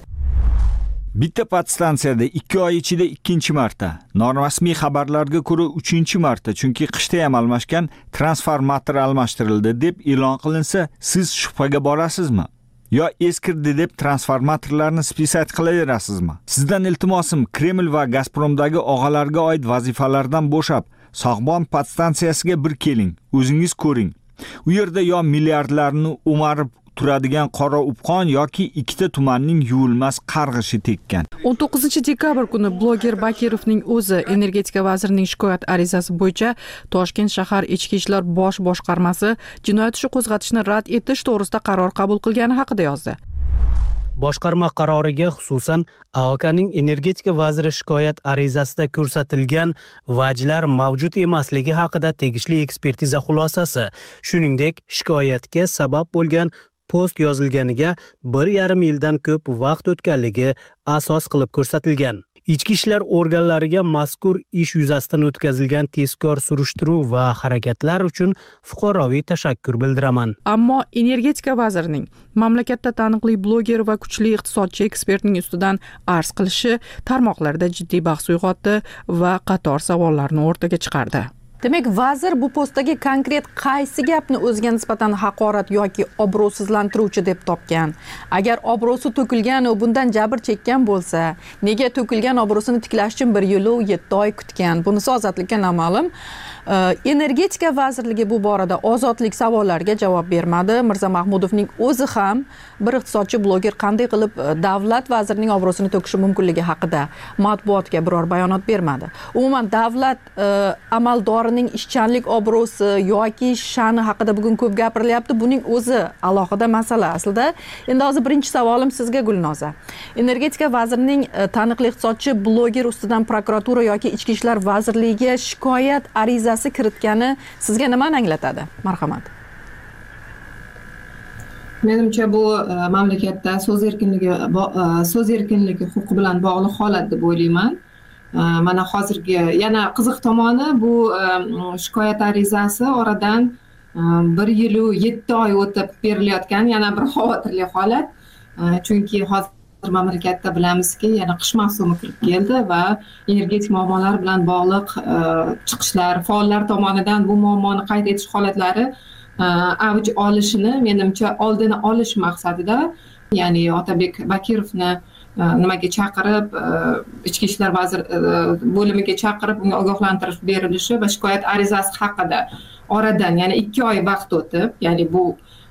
Bitta podstansiyada 2 oy ichida 2-chi marta, norasmiy xabarlarga ko'ra 3-chi marta, chunki qishda ham almashgan transformator almashtirildi deb e'lon qilinsa, siz shubhaga borasizmi? Yo eskirdi deb transformatorlarni spisat qilaverasizmi? Sizdan iltimosim, Kreml va Gazpromdagi og'alarga oid vazifalardan bo'shab, Sag'bon podstansiyasiga bir keling, o'zingiz ko'ring. U yerda yo milliardlarni o'marib turadigan qora upqon yoki ikkita tumanning yuvilmas qarg'ishi tekkan. 19 dekabr kuni bloger Bakirovning o'zi energetika vazirining shikoyat arizasi bo'yicha Toshkent shahar ichki ishlar bosh boshqarmasi jinoyat ishi qo'zg'atishni rad etish to'g'risida qaror qabul qilgani haqida yozdi. Boshqarma qaroriga xususan AOKning energetika vaziri shikoyat arizasida ko'rsatilgan vajlar mavjud emasligi haqida tegishli ekspertiza xulosasi, shuningdek shikoyatga sabab bo'lgan post yozilganiga 1,5 yildan ko'p vaqt o'tganligi asos qilib ko'rsatilgan. Ichki ishlar organlariga mazkur ish yuzasidan o'tkazilgan tezkor surishtiruv va harakatlar uchun fuqaroviy tashakkur bildiraman. Ammo energetika vazirining mamlakatda taniqli bloger va kuchli iqtisodchi ekspertning ustidan arz qilishi tarmoqlarda jiddiy bahs uyg'otdi va qator savollarni o'rtaga chiqardi. Demak, vazir bu postdagi konkret qaysi gapni o'ziga nisbatan haqorat yoki obro'sizlantiruvchi deb topgan? Agar obro'si to'kilgan va bundan jabr chekkan bo'lsa, nega to'kilgan obro'sini tiklash uchun 1 yil va 7 oy kutgan? Bunisi ozodlikka noma'lum. Energetika vazirligi bu borada ozodlik savollariga javob bermadi. Mirzamahmudovning o'zi ham bir iqtisodchi bloger qanday qilib davlat vazirining obro'sini to'kishi mumkinligi haqida matbuotga biror bayonot bermadi. Umuman davlat amaldori tadbirkorining ishchanlik obro'si yoki sha'ni haqida bugun ko'p gapirilyapti. Buning o'zi alohida masala aslida. Endi hozir birinchi savolim sizga Gulnoza. Energetika vazirining taniqli iqtisodchi bloger ustidan prokuratura yoki Ichki ishlar vazirligiga shikoyat arizasi kiritgani sizga nimani anglatadi? Marhamat. Menimcha bu mamlakatda so'z erkinligi huquqi bilan bog'liq holat deb o'ylayman. Mana hozirgi yana qiziq tomoni bu shikoyat arizasi oradan 1 yil 7 oy o'tib berilayotgan yana bir xavotirli holat. Chunki hozir mamlakatda bilamizki, yana qish mavsumi kirib keldi va energetik muammolar bilan bog'liq chiqishlar, faollar tomonidan bu muammoni qayd etish holatlari avj olishini menimcha oldini olish maqsadida, ya'ni Otabek Bakirovni nimaga chaqirib, Ichki ishlar vazir bo'limiga chaqirib unga ogohlantirish berilishi va shikoyat arizasi haqida oradan yana 2 oy vaqt o'tib, ya'ni bu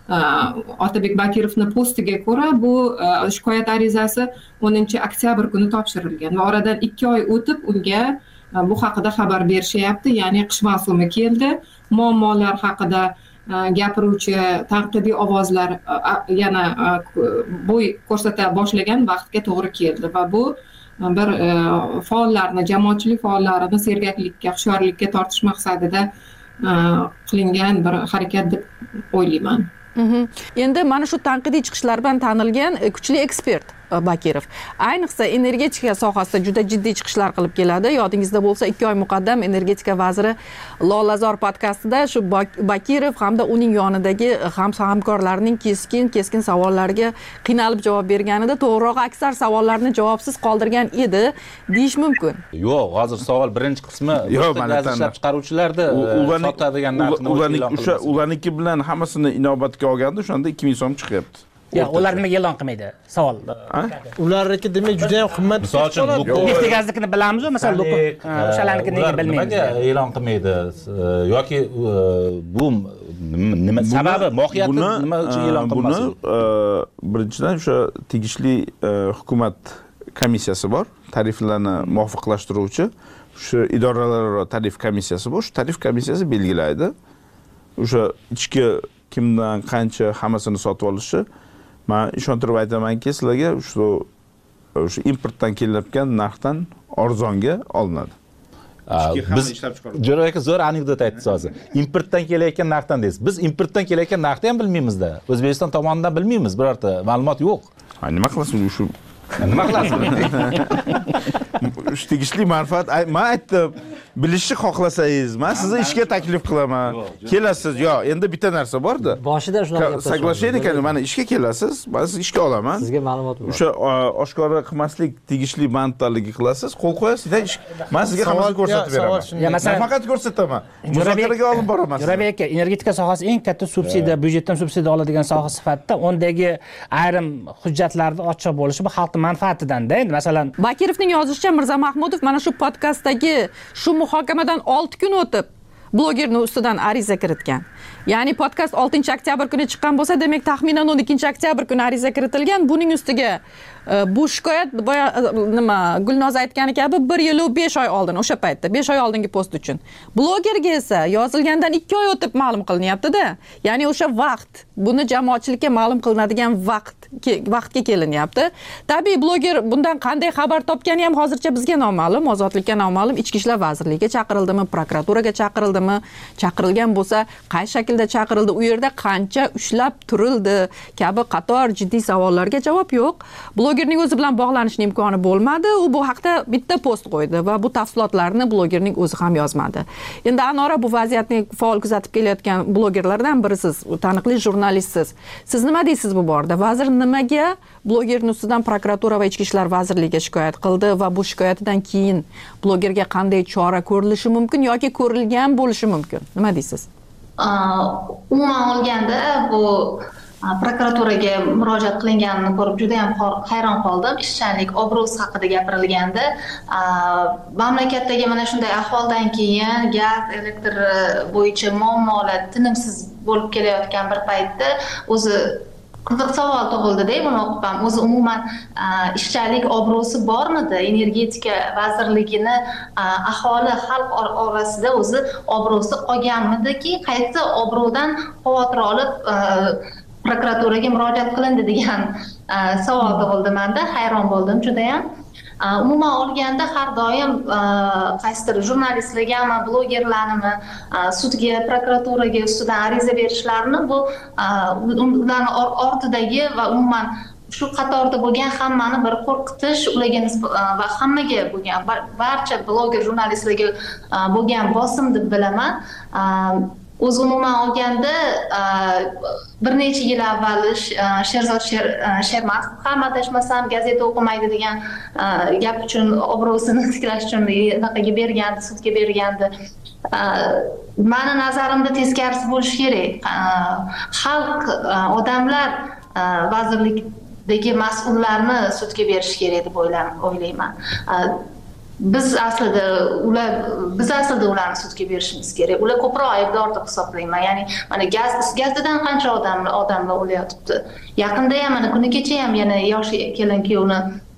Otabek Bakirovni postiga ko'ra bu shikoyat arizasi 10-oktyabr kuni topshirilgan va oradan 2 oy o'tib unga bu haqida xabar berishyapti, ya'ni qish mavsumi keldi, muammolar haqida gapiruvchi tanqidiy ovozlar yana bo'y ko'rsata boshlagan vaqtga to'g'ri keldi va bu bir faollarni, jamoatchilik faollarini sergaklikka, hushyorlikka tortish maqsadida qilingan bir harakat deb o'ylayman. Endi mana shu tanqidiy chiqishlar bilan tanilgan kuchli ekspert Bakirov ayniqsa energetika sohasida juda jiddiy chiqishlar qilib keladi. Yodingizda bo'lsa 2 oy muqaddam energetika vaziri Lolazor podkastida shu Bakirov hamda uning yonidagi hamkorlarining keskin savollariga qiynalib javob berganida, to'g'rirog'i aksar savollarni javobsiz qoldirgan edi deyish mumkin. Yo'q, hozir savol birinchi qismi gaz ishlab chiqaruvchilarda sotadigan narxni ularniki bilan hammasini inobatga olganda o'shanda 2000 so'm chiqyapti. Ya, ular nimaga e'lon qilmaydi? Savol. Ularniki demak juda ham qimmat. Misol uchun Neftegaznikini bilamiz-ku, masalan, o'shalarnikini nega bilmaymiz? Nimaga e'lon qilmaydi? Yoki bu nima sababi, mohiyati nima uchun e'lon qilmasdi? Buni birinchidan o'sha tegishli hukumat komissiyasi bor, tariflarni muvofiqlashtiruvchi, o'sha idoralararo tarif komissiyasi bor. Shu tarif komissiyasi belgilaydi. O'sha ichki kimdan qancha hammasini sotib olishi, men ishontirib aytamanki, sizlarga o'sha importdan kelayotgan narxdan arzonga olinadi. Biz Jo'ra aka zo'r anekdot aytdingiz hozir. Importdan kelayotgan narxdan deysiz. Biz importdan kelayotgan narxni ham bilmaymiz-da. O'zbekiston tomonidan bilmaymiz, birorta ma'lumot yo'q. Nima qilasiz shu? Nima qilasiz? Tegishli manfaat, men aytdim, bilishni xohlasangiz, men sizni ishga taklif qilaman. Kelasiz, yo, endi bitta narsa bor-da. Boshida shunaqa soglashaylik, mana ishga kelasiz, men sizni ishga olaman. Sizga ma'lumot bor. O'sha oshkora qilmaslik tegishli manfaatlarga qilasiz, qo'l qo'yasiz, men sizga hammasini ko'rsatib beraman. Nafaqat ko'rsataman, muzokaraga olib boraman. Jo'rabek aka, energetika sohasi eng katta subsidiya, byudjetdan subsidiya oladigan soha sifatida undagi ayrim hujjatlarni ochiq bo'lishi bu xalqning manfaatidan-da. Endi masalan, Bakirovning yozishicha Mirza Mahmudov mana shu podkastdagi shu muhokamadan 6 kun o'tib blogerning ustidan ariza kiritgan. Ya'ni podkast 6-oktyabr kuni chiqqan bo'lsa, demak taxminan 12-oktyabr kuni ariza kiritilgan. Buning ustiga bu shikoyat Gulnoza aytgani kabi 1 yil 5 oy oldin, o'sha paytda 5 oy oldingi post uchun. Blogerga esa yozilgandan 2 oy o'tib ma'lum qilinyapti-da. Ya'ni o'sha vaqt, buni jamoatchilikka ma'lum qilinadigan vaqtga kelinyapti. Tabiiy bloger bundan qanday xabar topgani ham hozircha bizga noma'lum, ozodlikka noma'lum. Ichki ishlar vazirligiga chaqirildimi, prokuraturaga chaqirildimi, chaqirilgan bo'lsa, qay shaklda chaqirildi, u yerda qancha ushlab turildi kabi qator jiddiy savollarga javob yo'q. Blogerning o'zi bilan bog'lanishning imkoni bo'lmadi. U bu haqda bitta post qo'ydi va bu tafsilotlarni blogerning o'zi ham yozmadi. Endi Anora bu vaziyatni faol kuzatib kelayotgan blogerlardan birisiz, taniqli jurnalistsiz. Siz nima deysiz bu borada? Vazir nimaga blogerning ustidan prokuratura va Ichki ishlar vazirligiga shikoyat qildi va bu shikoyatidan keyin blogerga qanday chora ko'rilishi mumkin yoki ko'rilgan bo'lishi mumkin? Nima deysiz? Umuman olganda bu prokuraturaga murojaat qilinganini ko'rib juda ham hayron qoldim. Ishchanlik obro'si haqida gapirilganda, mamlakatdagi mana shunday ahvoldan keyin gaz, elektr bo'yicha muammolar tinimsiz bo'lib kelayotgan bir paytda o'zi qiziq savol tug'ildida buni o'qib ham o'zi umuman ishchanlik obro'si bormidi energetika vazirligini aholi xalq orasida o'zi obro'si qolganmidiki qaysi obro'dan xavotir olib prokuraturaga murojaat qilindi degan savol tug'ildi manda hayron bo'ldim judayam. Umuman olganda har doim qaysidir jurnalistlargami, blogerlarnimi sudga, prokuraturaga ustidan ariza berishlarini bu ularning ortidagi va umuman shu qatorda bo'lgan hammani bir qo'rqitish ularga va hammaga bo'lgan barcha bloger jurnalistlarga bo'lgan bosim deb bilaman. O'zi umuman olganda bir necha yil avval Sherzod Shermatov ham adashmasam gazeta o'qimaydi degan gap uchun obro'sini tiklash uchun anaqaga bergandi, sudga bergandi. Meni nazarimda teskarisi bo'lishi kerak. Xalq, odamlar vazirlikdagi mas'ullarni sudga berish kerak deb o'ylayman. Biz aslida ularni sudga berishimiz kerak. Ular ko'proq aybdor deb hisoblayman. Ya'ni mana gazdan qancha odamlar o'layotibdi. Yaqinda ham mana kuni kecha ham yana yosh kelin kuyovni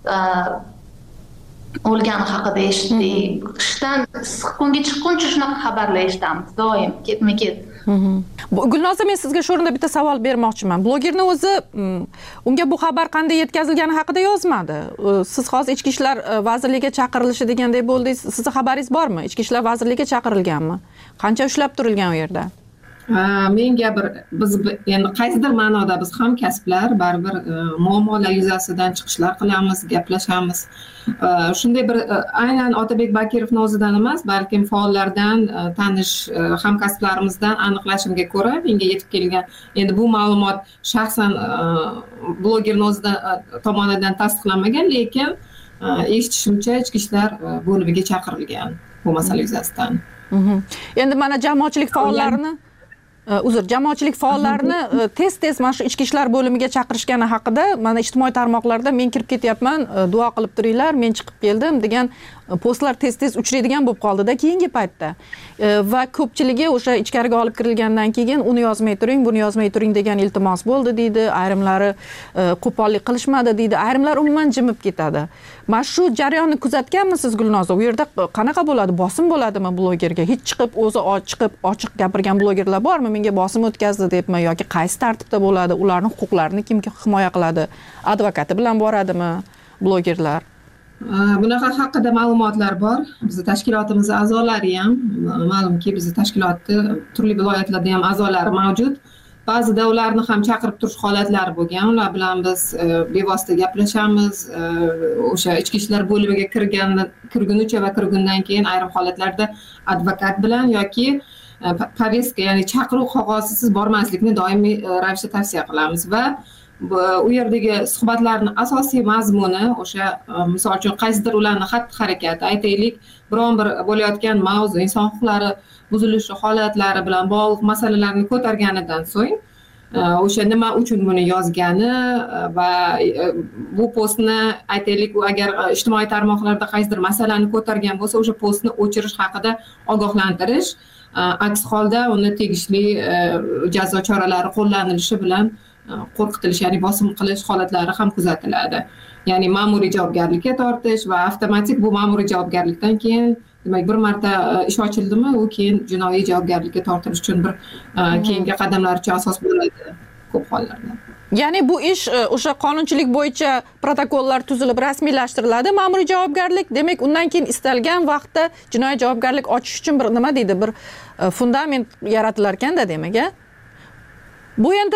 o'lgani haqida eshitdik. Qishdan kunga chiqquncha shunaqa xabarlar eshitamiz doim, ketma-ket. Gulnoza, men sizga shu o'rinda bitta savol bermoqchiman. Blogerning o'zi unga bu xabar qanday yetkazilgani haqida yozmadi. Siz hozir Ichki ishlar vazirligiga chaqirilishi degandek bo'ldingiz. Sizning xabaringiz bormi? Ichki ishlar vazirligiga chaqirilganmi? Qancha ushlab turilgan u yerda? Menga biz endi qaysidir ma'noda biz ham kasblar baribir muammolar yuzasidan chiqishlar qilamiz, gaplashamiz. Shunday bir aynan Otabek Bakirovning o'zidan emas, balkim faollardan, tanish hamkasblarimizdan aniqlashimga ko'ra menga yetib kelgan. Endi bu ma'lumot shaxsan blogerning o'zidan tomonidan tasdiqlanmagan, lekin eshitishimcha Ichki ishlar bo'limiga chaqirilgan bu masala yuzasidan. Endi mana jamoatchilik faollarini tez mana shu Ichki ishlar bo'limiga chaqirishgani haqida mana ijtimoiy tarmoqlarda men kirib ketyapman, duo qilib turinglar, men chiqib keldim degan postlar tez uchraydigan bo'lib qoldi-da keyingi paytda. Va ko'pchiligi o'sha ichkariga olib kirilgandan keyin uni yozmay turing, buni yozmay turing degan iltimos bo'ldi deydi, ayrimlari qo'pollik qilishmadi deydi, ayrimlar umuman jimib ketadi. Mana shu jarayonni kuzatganmisiz Gulnoza? U yerda qanaqa bo'ladi? Bosim bo'ladimi blogerga? Hech chiqib ochiq gapirgan blogerlar bormi? Menga bosim o'tkazdi debmi yoki qaysi tartibda bo'ladi? Ularning huquqlarini kim himoya qiladi? Advokati bilan boradimi blogerlar? Bunaqa haqida ma'lumotlar bor. Bizning tashkilotimiz a'zolari ham, ma'lumki bizning tashkilotda turli viloyatlarda ham a'zolari mavjud. Ba'zida ularni ham chaqirib turish holatlari bo'lgan. Ular bilan biz bevosita gaplashamiz. O'sha ichki ishlar bo'limiga kirgunicha va kirgundan keyin ayrim holatlarda advokat bilan yoki poveska, ya'ni chaqiruv qog'ozisiz bormaslikni doimiy ravishda tavsiya qilamiz va u yerdagi suhbatlarning asosiy mazmuni o'sha misol uchun qaysidir ularning xatti-harakati, aytaylik, biron bir bo'layotgan mavzu, inson huquqlari buzilishi holatlari bilan bog'liq masalalarni ko'targanidan so'ng o'sha nima uchun buni yozgani va bu postni aytaylik, u agar ijtimoiy tarmoqlarda qaysidir masalani ko'targan bo'lsa, o'sha postni o'chirish haqida ogohlantirish, aks holda uni tegishli jazo choralari qo'llanilishi bilan qo'rqitilish, ya'ni bosim qilish holatlari ham kuzatiladi. Ya'ni ma'muriy javobgarlikka tortish va avtomatik bu ma'muriy javobgarlikdan keyin, demak, bir marta ish ochildimi, u keyin jinoiy javobgarlikka tortilish uchun bir keyingi qadamlar uchun asos bo'ladi ko'p hollarda. Ya'ni bu ish o'sha qonunchilik bo'yicha protokollar tuzilib rasmiylashtiriladi, ma'muriy javobgarlik, demak, undan keyin istalgan vaqtda jinoiy javobgarlik ochish uchun bir nima deydi, bir fundament yaratilar ekanda, demak, bu endi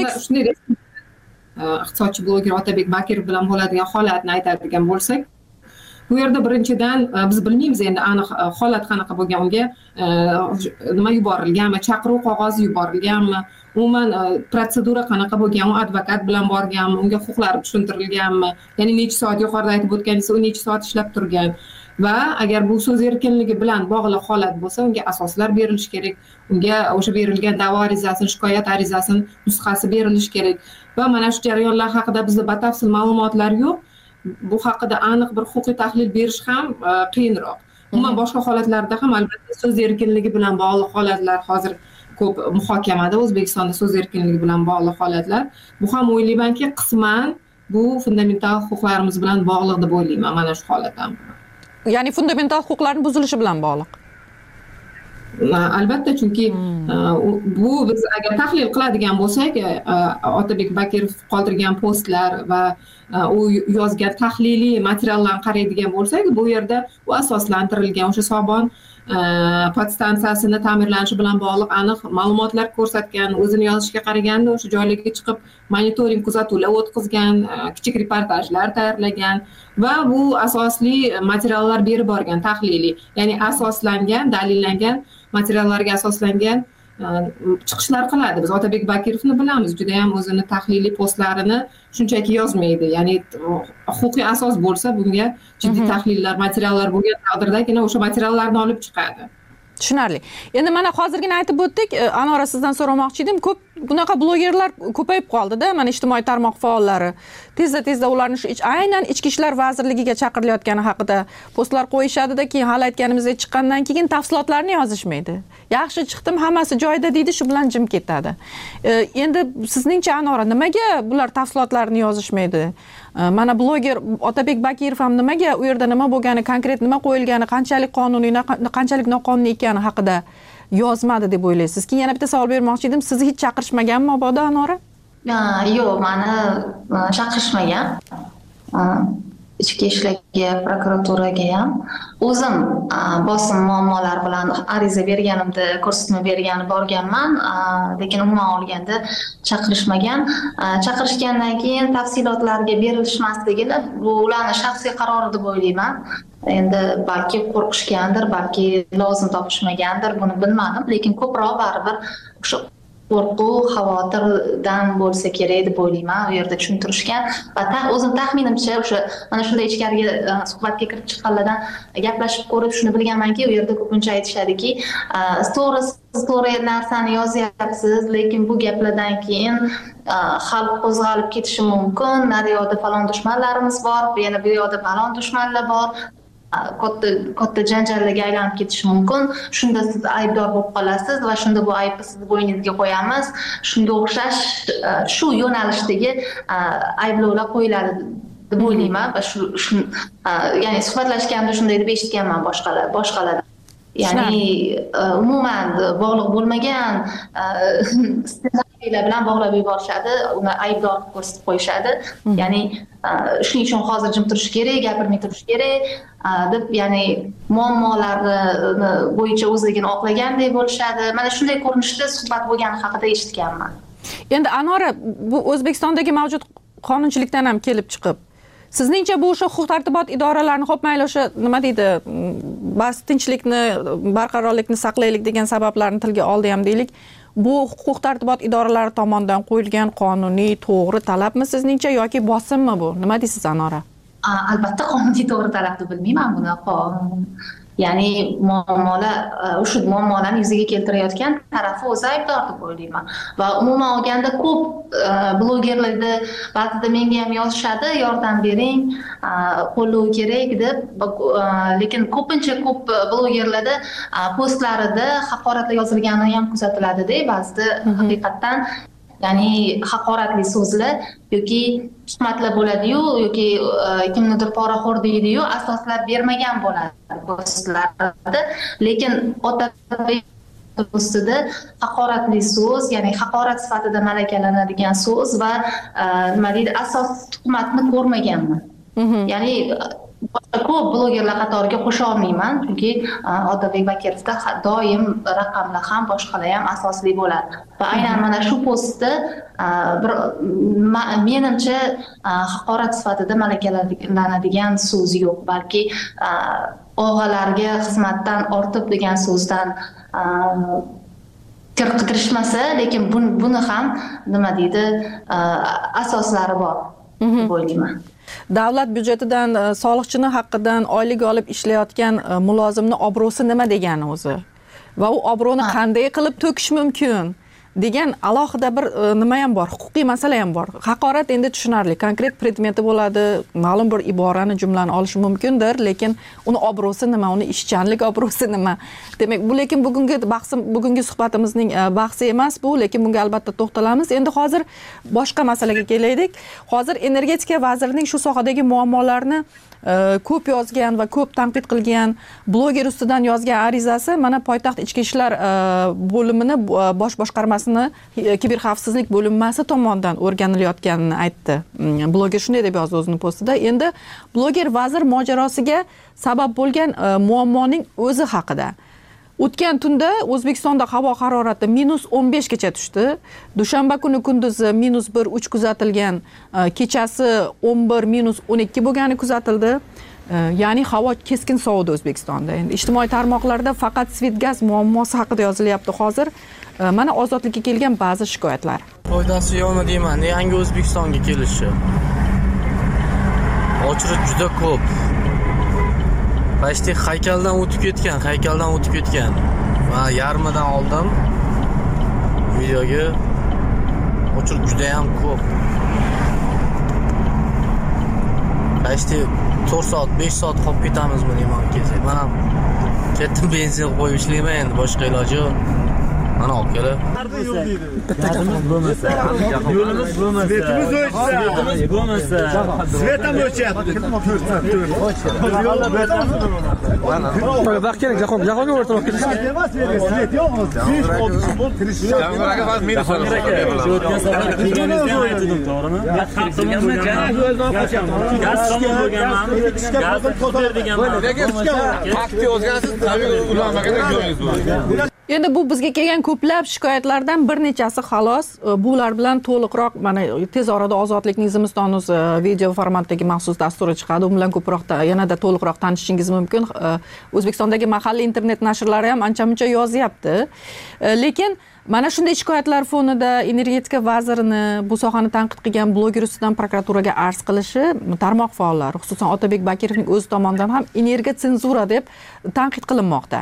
iqtisodchi bloger Otabek Bakirov bilan bo'ladigan holatni aytadigan bo'lsak, bu yerda birinchidan biz bilmaymiz endi aniq holat qanaqa bo'lgan, unga nima yuborilganmi, chaqiruv qog'ozi yuborilganmi, umuman protsedura qanaqa bo'lgan, u advokat bilan borganmi, unga huquqlari tushuntirilganmi, ya'ni necha soat, yuqorida aytib o'tganingiz, u necha soat ishlab turgan va agar bu so'z erkinligi bilan bog'liq holat bo'lsa, unga asoslar berilishi kerak, unga o'sha berilgan da'vo arizasini, shikoyat arizasini nusxasi berilishi kerak va mana shu jarayonlar haqida bizda batafsil ma'lumotlar yo'q. Bu haqida aniq bir huquqiy tahlil berish ham qiyinroq. Umuman boshqa holatlarda ham albatta so'z erkinligi bilan bog'liq holatlar hozir ko'p muhokamada O'zbekistonda so'z erkinligi bilan bog'liq holatlar. Bu ham o'ylaymanki, qisman bu fundamental huquqlarimiz bilan bog'liq deb o'ylayman mana shu holat ham. Ya'ni fundamental huquqlarning buzilishi bilan bog'liq. Albatta, chunki bu biz agar tahlil qiladigan bo'lsak, Otabek Bakirov qoldirgan postlar va u yozgan tahliliy materiallarni qaraydigan bo'lsak, bu yerda u asoslantirilgan o'sha Sobon podstansiyasini ta'mirlanishi bilan bog'liq aniq ma'lumotlar ko'rsatgan, o'zini yozishiga qaraganda o'sha joylarga chiqib monitoring kuzatuvlar o'tkazgan, kichik reportajlar tayyorlagan va bu asosli materiallar berib borgan tahliliy, ya'ni asoslangan, dalillangan materiallarga asoslangan chiqishlar qiladi. Biz Otabek Bakirovni bilamiz, juda ham o'zini tahliliy postlarini shunchaki yozmaydi. Ya'ni huquqiy asos bo'lsa, bunga jiddiy tahlillar, materiallar bo'lgan taqdirdagina o'sha materiallarni olib chiqadi. Tushunarli. Endi mana hozirgina aytib o'tdik, Anora sizdan so'ramoqchi edim, ko'p bunaqa blogerlar ko'payib qoldi-da, mana ijtimoiy tarmoq faollari. Tezda ularni shu aynan Ichki ishlar vazirligiga chaqirilayotgani haqida postlar qo'yishadi-da, keyin hali aytganimizdek chiqqandan keyin tafsilotlarni yozishmaydi. Yaxshi chiqdim, hammasi joyida deydi, shu bilan jim ketadi. Endi sizningcha Anora, nimaga bular tafsilotlarni yozishmaydi? Mana bloger Otabek Bakirov ham nimaga u yerda nima bo'lgani, konkret nima qo'yilgani, qanchalik qonuniy, qanchalik noqonuniy ekani haqida yozmadi deb o'ylaysiz? Keyin yana bitta savol bermoqchi edim. Sizni hech chaqirishmaganmi mabodo Anora? Yo'q, meni chaqirishmagan. Ichki ishlarga, prokuraturaga ham o'zim bosim muammolar bilan ariza berganimda, ko'rsatma bergani borganman, lekin umuman olganda chaqirishmagan. Chaqirishgandan keyin tafsilotlarga berilishmasligini bu ularning shaxsiy qarori deb o'ylayman. Endi balki qo'rqishgandir, balki lozim topishmagandir, buni bilmadim, lekin ko'proq baribir o'sha qo'rquv, xavotirdan bo'lsa kerak deb o'ylayman. U yerda tushuntirishgan va o'zim taxminimcha o'sha mana shunday ichkariga suhbatga kirib chiqqanlardan gaplashib ko'rib shuni bilganmanki, u yerda ko'pincha aytishadiki, to'g'ri narsani yozyapsiz, lekin bu gaplardan keyin xalq qo'zg'alib ketishi mumkin. Naryoqda falon dushmanlarimiz bor, yana bu yoqda falon dushmanlar bor. Katta janjallarga aylanib ketishi mumkin. Shunda siz aybdor bo'lib qolasiz va shunda bu aybni siz bo'yningizga qo'yamiz. Shunga o'xshash shu yo'nalishdagi ayblovlar qo'yiladi deb o'ylayman va shu ya'ni suhbatlashganda shunday deb eshitganman boshqalardan. Ya'ni umuman bog'liq bo'lmagan ssenariylar bilan bog'lab yuborishadi, uni aybdor ko'rsatib qo'yishadi. Ya'ni shuning uchun hozir jim turish kerak, gapirmay turish kerak deb, ya'ni muammolarni bo'yicha o'zligini oqlaganday bo'lishadi. Mana shunday ko'rinishda suhbat bo'lgani haqida eshitganman. Endi Anora, bu O'zbekistondagi mavjud qonunchilikdan ham kelib chiqib, sizningcha bu o'sha huquq-tartibot idoralarini xo'p mayli o'sha nima deydi, bas tinchlikni, barqarorlikni saqlaylik degan sabablarni tilga oldi ham deylik. Bu huquq-tartibot idoralari tomonidan qo'yilgan qonuniy to'g'ri talabmi sizningcha yoki bosimmi bu? Nima deysiz Anora? Albatta qonuniy to'g'ri talab deb bilmayman buni. Ya'ni o'sha muammolarni yuzaga keltirayotgan tarafi o'zi aybdor deb o'ylayman. Va umuman olganda ko'p blogerlarda ba'zida menga ham yozishadi, yordam bering, qo'llov kerak deb, lekin ko'pincha ko'p blogerlarda postlarida haqoratlar yozilgani ham kuzatiladi-da, ba'zida haqiqatdan ya'ni haqoratli so'zlar yoki tuhmatlar bo'ladi-yu, yoki kimnidir poraxo'r deydi-yu, asoslab bermagan bo'ladi postlarda. Lekin Otabek ustida haqoratli so'z, ya'ni haqorat sifatida malakalanadigan so'z va nima deydi, asos tuhmatni ko'rmaganman. Ya'ni ko'p blogerlar qatoriga qo'sha olmayman, chunki Otabek Bakirovda doim raqamlar ham boshqalar ham asosli bo'ladi. Va aynan mana shu postda menimcha haqorat sifatida malakalanadigan so'z yo'q, balki og'alarga xizmatdan ortib degan so'zdan kirishmasa, lekin buni ham nima deydi, asoslari bor deb o'ylayman. Davlat byudjetidan soliqchini haqqidan oylik olib ishlayotgan mulozimni obro'si nima degani o'zi? Va u obro'ni qanday qilib to'kish mumkin? degan alohida bir nima ham bor, huquqiy masala ham bor. Haqorat endi tushunarli, konkret predmeti bo'ladi, ma'lum bir iborani, jumlani olishi mumkindir, lekin uni obro'si nima, uni ishchanlik obro'si nima? Demak, bu lekin bugungi suhbatimizning bahsi emas bu, lekin bunga albatta to'xtalamiz. Endi hozir boshqa masalaga kelaylik. Hozir energetika vazirining shu sohadagi muammolarni ko'p yozgan va ko'p tanqid qilgan bloger ustidan yozgan arizasi mana poytaxt ichki ishlar bo'limini bosh boshqarmasini kiberxavfsizlik bo'linmasi tomonidan o'rganilayotganini aytdi. Bloger shunday deb yozdi o'zining postida. Endi bloger vazir mojarosiga sabab bo'lgan muammoning o'zi haqida. O'tgan tunda O'zbekistonda havo harorati -15 gacha tushdi. Dushanba kuni kunduzi -1-3 kuzatilgan, kechasi 11-12 bo'lgani kuzatildi. Ya'ni havo keskin sovidi O'zbekistonda. Endi ijtimoiy tarmoqlarda faqat Svetgaz muammosi haqida yozilyapti hozir. Mana ozodlikka kelgan ba'zi shikoyatlar. Foydasi yo'qmi deyman, yangi O'zbekistonga kelishi. Ochlik juda ko'p. Başta haykaldan o'tib ketgan. Va yarmidan oldim. Videoga o'chirib juda ham ko'p. Başta 4 soat, 5 soat qolib ketamizmi deyman kelsak. Mana ketdim benzin qo'yib ishlayman endi, boshqa iloji yo'q. Mana olib kelib. Yo'limiz bo'lmasa, svetimiz bo'lmasa, svet ham o'chyapti. Vaqt kerak, jahonga o'rtoq kirish kerak. Svet yo'q hozir. 5-6 bo'l kirish. Jahonga faqat minus oladi. Shu o'tgan safar kelganingizda aytdim, to'g'rimi? Gaz tomon bo'lganman. Gaz ko'tar deganman. Vaqtni o'zgarasiz, tabiiy ulanmaga joyingiz bor. Endi bu bizga kelgan ko'plab shikoyatlardan bir nechasi xolos. Bular bilan to'liqroq mana tez orada Ozodlikning Zimiston.uz video formatdagi maxsus dasturi chiqadi. U bilan ko'proq yanada to'liqroq tanishishingiz mumkin. O'zbekistondagi mahalliy internet nashrlari ham ancha-muncha yozyapti. Lekin mana shunday shikoyatlar fonida energetika vazirini bu sohani tanqid qilgan bloger ustidan prokuraturaga arz qilishi tarmoq faollari, xususan Otabek Bakirovning o'zi tomonidan ham energetika senzura deb tanqid qilinmoqda.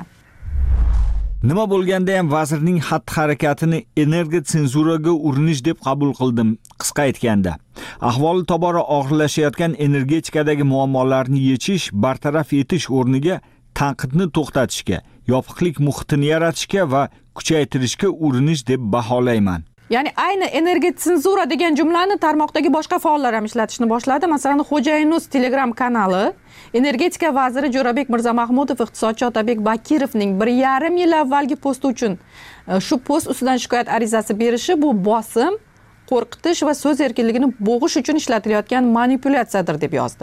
Nima bo'lganda ham vazirning xatti-harakatini energetika senzuraga urinish deb qabul qildim. Qisqa aytganda, ahvoli tobora og'irlashayotgan energetikadagi muammolarni yechish, bartaraf etish o'rniga tanqidni to'xtatishga, yopiqlik muhitini yaratishga va kuchaytirishga urinish deb baholayman. Ya'ni ayni energetika senzura degan jumlani tarmoqdagi boshqa faollar ham ishlatishni boshladi. Masalan, Xo'jayinuz Telegram kanali energetika vaziri Jo'rabek Mirzamahmudov iqtisodchi Otabek Bakirovning 1,5 yil avvalgi posti uchun shu post ustidan shikoyat arizasi berishi bu bosim, qo'rqitish va so'z erkinligini bo'g'ish uchun ishlatilayotgan manipulyatsiyadir deb yozdi.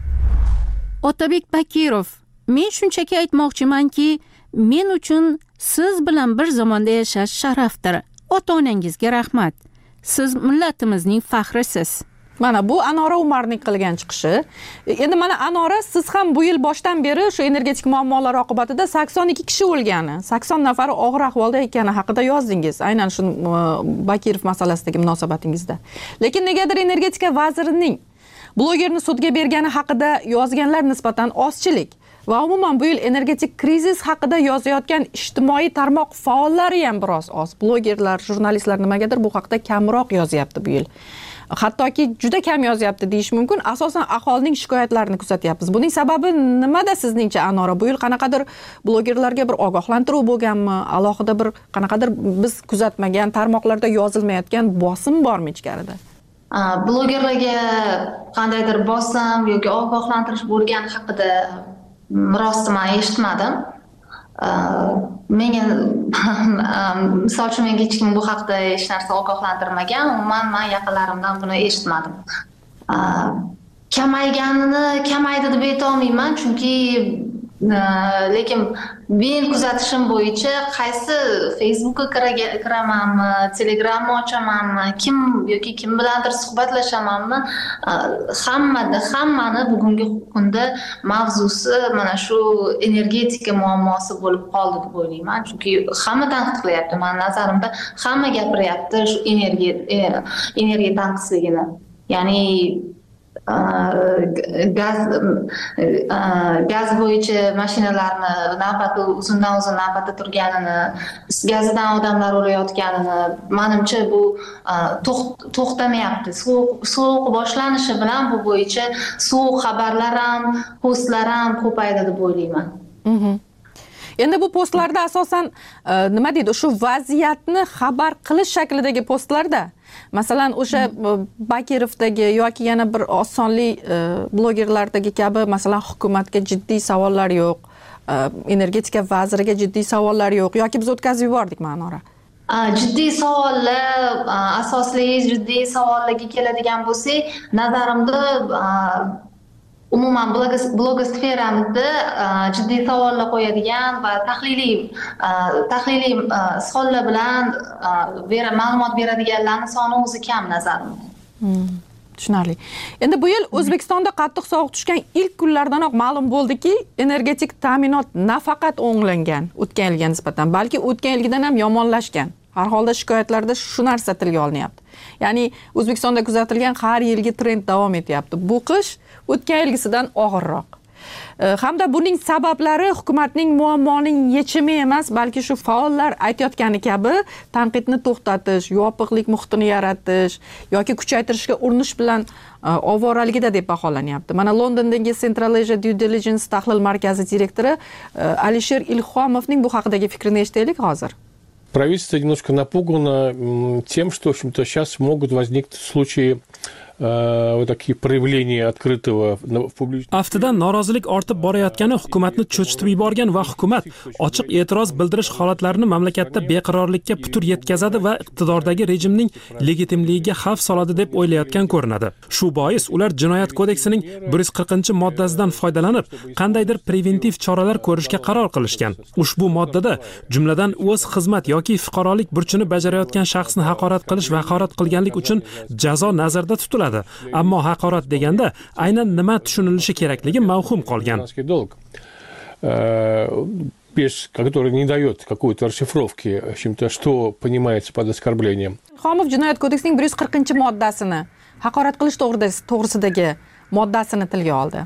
Otabek Bakirov: "Men shunchaki aytmoqchimanki, men uchun siz bilan bir zamonda yashash sharafdir. Ota-onangizga rahmat. Siz millatimizning faxrisiz." Mana bu Anora Umarning qilgan chiqishi. Endi mana Anora, siz ham bu yil boshdan beri shu energetik muammolar oqibatida 82 kishi o'lgani, 80 nafari og'ir ahvolda ekani haqida yozdingiz. Aynan shu Bakirov masalasidagi munosabatingizda. Lekin negadir energetika vazirining blogerni sudga bergani haqida yozganlar nisbatan ozchilik va umuman bu yil energetik krizis haqida yozayotgan ijtimoiy tarmoq faollari ham biroz oz. Blogerlar, jurnalistlar nimagadir bu haqida kamroq yozyapti bu yil. Hattoki juda kam yozyapti deyish mumkin. Asosan aholining shikoyatlarini kuzatyapmiz. Buning sababi nimada sizningcha Anora? Bu yil qanaqadir blogerlarga bir ogohlantiruv bo'lganmi? Alohida bir qanaqadir biz kuzatmagan tarmoqlarda yozilmayotgan bosim bormi ichkarida? Blogerlarga qandaydir bosim yoki ogohlantirish bo'lgani haqida rosti men eshitmadim. Menga misol uchun menga hech kim bu haqda hech narsa ogohlantirmagan. Umuman men yaqinlarimdan buni eshitmadim. Kamaydi deb aytolmayman, chunki lekin men kuzatishim bo'yicha qaysi Facebookga kiramanmi, Telegramni ochamanmi, kim bilandir suhbatlashamanmi, hammani bugungi kunda mavzusi mana shu energetika muammosi bo'lib qoldi deb o'ylayman. Chunki hamma tanqid qilyapti. Men nazarimda hamma gapiryapti shu energiya tanqisligini. Ya'ni gaz bo'yicha mashinalarni navbati uzundan uzun navbatda turganini, gazidan odamlar o'layotganini, menimcha bu to'xtamayapti. Sovuq boshlanishi bilan bu bo'yicha sovuq xabarlar ham, postlar ham ko'paydi deb o'ylayman. Endi bu postlarda asosan nima deydi, shu vaziyatni xabar qilish shaklidagi postlarda, masalan, o'sha Bakirovdagi yoki yana bir osonli blogerlardagi kabi, masalan, hukumatga jiddiy savollar yo'q, energetika vaziriga jiddiy savollar yo'q yoki biz o'tkazib yubordik, Ma'nora. Jiddiy savollar, asosli jiddiy savollarga keladigan bo'lsak, nazarimda umuman blogosferamizda jiddiy savollar qo'yadigan va tahliliy savollar bilan ma'lumot beradiganlarning soni o'zi kam nazarimda. Tushunarli. Endi bu yil O'zbekistonda qattiq sovuq tushgan ilk kunlardanoq ma'lum bo'ldiki, energetik ta'minot nafaqat o'nglangan o'tgan yilga nisbatan, balki o'tgan yilgidan ham yomonlashgan. Har holda shikoyatlarda shu narsa tilga olinyapti. Ya'ni O'zbekistonda kuzatilgan har yilgi trend davom etyapti. Bu qish o'tgan yilgisidan og'irroq. Hamda buning sabablari hukumatning muammoning yechimi emas, balki shu faollar aytayotgani kabi tanqidni to'xtatish, yopiqlik muhitini yaratish yoki kuchaytirishga urinish bilan ovoraligida deb baholanyapti. Mana Londondagi Central Asia Due Diligence tahlil markazi direktori Alisher Ilhomovning bu haqidagi fikrini eshitaylik hozir. Правительство немножко напугано тем, что, в общем-то, сейчас могут возникнуть случаи вот такие проявления открытого в публичном. Aftidan norozilik ortib borayotgani hukumatni cho'chitib yuborgan va hukumat ochiq e'tiroz bildirish holatlarini mamlakatda beqarorlikka putur yetkazadi va iqtidordagi rejimning legitimligiga xavf soladi deb o'ylayotgan ko'rinadi. Shu bois ular Jinoyat kodeksining 140-moddasidan foydalanib, qandaydir preventiv choralar ko'rishga qaror qilishgan. Ushbu moddada jumladan o'z xizmat yoki fuqarolik burchini bajarayotgan shaxsni haqorat qilish va haqorat qilganlik uchun jazo nazarda tutiladi. Ammo haqorat deganda aynan nima tushunilishi kerakligi mavhum qolgan. Который не дает какой-то расшифровки, в общем-то, что понимается под оскорблением. Xomov Jinoyat kodeksining 140-moddasini, haqorat qilish to'g'risidagi moddasini tilga oldi.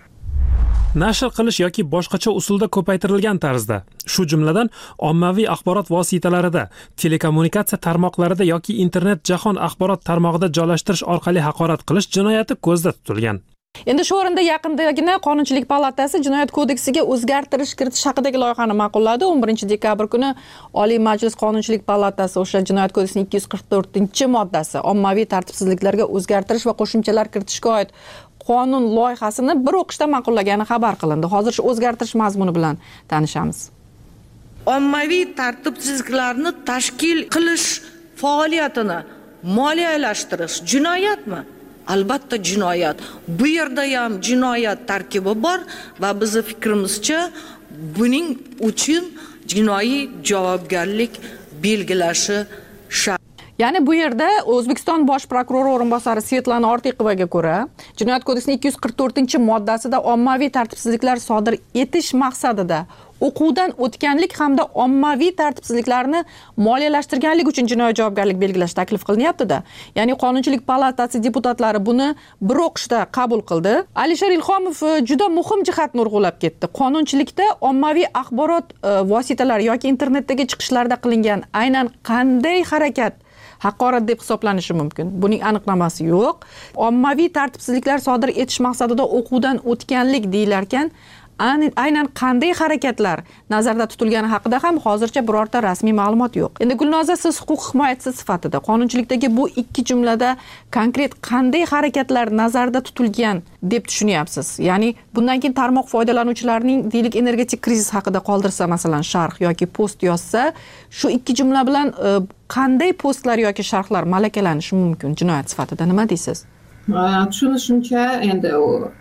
Nashr qilish yoki boshqacha usulda ko'paytirilgan tarzda, shu jumladan ommaviy axborot vositalarida, telekommunikatsiya tarmoqlarida yoki internet jahon axborot tarmog'ida joylashtirish orqali haqorat qilish jinoyati ko'zda tutilgan. Endi shu o'rinda yaqindagina Qonunchilik palatasi Jinoyat kodeksiga o'zgartirish kiritish haqidagi loyihani ma'qulladi. 11-dekabr kuni Oliy Majlis Qonunchilik palatasi o'sha Jinoyat kodeksining 244-moddasi ommaviy tartibsizliklarga o'zgartirish va qo'shimchalar kiritishga oid qonun loyihasini bir o'qishda ma'qullagani xabar qilindi. Hozir shu o'zgartirish mazmuni bilan tanishamiz. Ommaviy tartibsizliklarni tashkil qilish faoliyatini moliyalashtirish jinoyatmi? Albatta jinoyat. Bu yerda ham jinoyat tarkibi bor va bizning fikrimizcha buning uchun jinoiy javobgarlik belgilashi shart. Ya'ni bu yerda O'zbekiston bosh prokurori o'rinbosari Svetlana Ortiqovaga ko'ra, Jinoyat kodeksining 244-moddasida ommaviy tartibsizliklar sodir etish maqsadida o'quvdan o'tganlik hamda ommaviy tartibsizliklarni moliyalashtirganlik uchun jinoiy javobgarlik belgilash taklif qilinyapti-da. Ya'ni Qonunchilik palatasi deputatlari buni bir o'qishda qabul qildi. Alisher Ilhomov juda muhim jihatni urg'ulab ketdi. Qonunchilikda ommaviy axborot vositalari yoki internetdagi chiqishlarda qilingan aynan qanday harakat haqorat deb hisoblanishi mumkin. Buning aniqlamasi yo'q. Ommaviy tartibsizliklar sodir etish maqsadida o'quvdan o'tganlik deyilarkan, aynan qanday harakatlar nazarda tutilgani haqida ham hozircha birorta rasmiy ma'lumot yo'q. Endi Gulnoza, siz huquq himoyachisi sifatida Qonunchilikdagi bu ikki jumlada konkret qanday harakatlar nazarda tutilgan deb tushunyapsiz? Ya'ni bundan keyin tarmoq foydalanuvchilarining deylik energetik krizis haqida qoldirsa, masalan, sharh yoki post yozsa, shu ikki jumla bilan qanday postlar yoki sharhlar malakalanishi mumkin jinoyat sifatida? Nima deysiz? Tushunishimcha, endi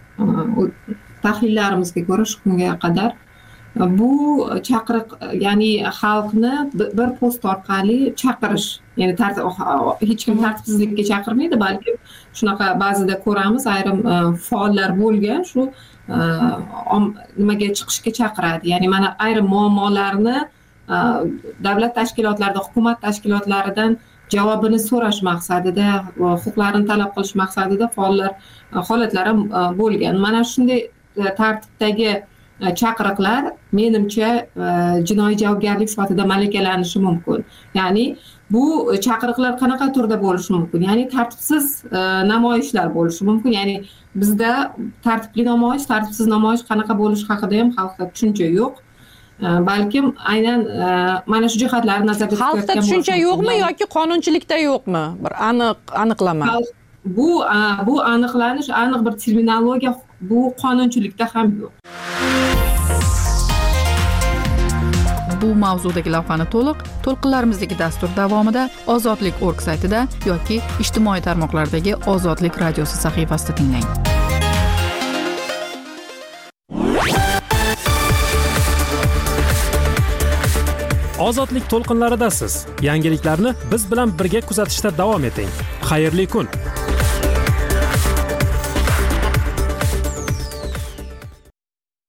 tahlillarimizga ko'ra shu kunga qadar bu chaqiriq, ya'ni xalqni bir post orqali chaqirish, ya'ni hech kim tartibsizlikka chaqirmaydi, balki shunaqa ba'zida ko'ramiz, ayrim faollar bo'lgan shu nimaga chiqishga chaqiradi. Ya'ni mana ayrim muammolarni davlat tashkilotlarida, hukumat tashkilotlaridan javobini so'rash maqsadida va huquqlarini talab qilish maqsadida faollar holatlari bo'lgan. Mana shunday tartibdagi chaqiriqlar menimcha jinoiy javobgarlik sifatida malakalanishi mumkin. Ya'ni bu chaqiriqlar qanaqa turda bo'lishi mumkin? Ya'ni tartibsiz namoyishlar bo'lishi mumkin. Ya'ni bizda tartibli namoyish, tartibsiz namoyish qanaqa bo'lishi haqida ham xalqda tushuncha yo'q. Balkim aynan mana shu jihatlarni nazarda tutayotgan xalqda tushuncha yo'qmi yoki qonunchilikda yo'qmi? Bir aniqlama. Bu aniqlanish, aniq bir terminologiya bu qonunchilikda ham yo'q. Bu mavzudagi lavhani to'lqinlarimizdagi dastur davomida Ozodlik.org saytida yoki ijtimoiy tarmoqlardagi Ozodlik radiosi sahifasida tinglang. Ozodlik to'lqinlaridasiz. Yangiliklarni biz bilan birga kuzatishda davom eting. Xayrli kun.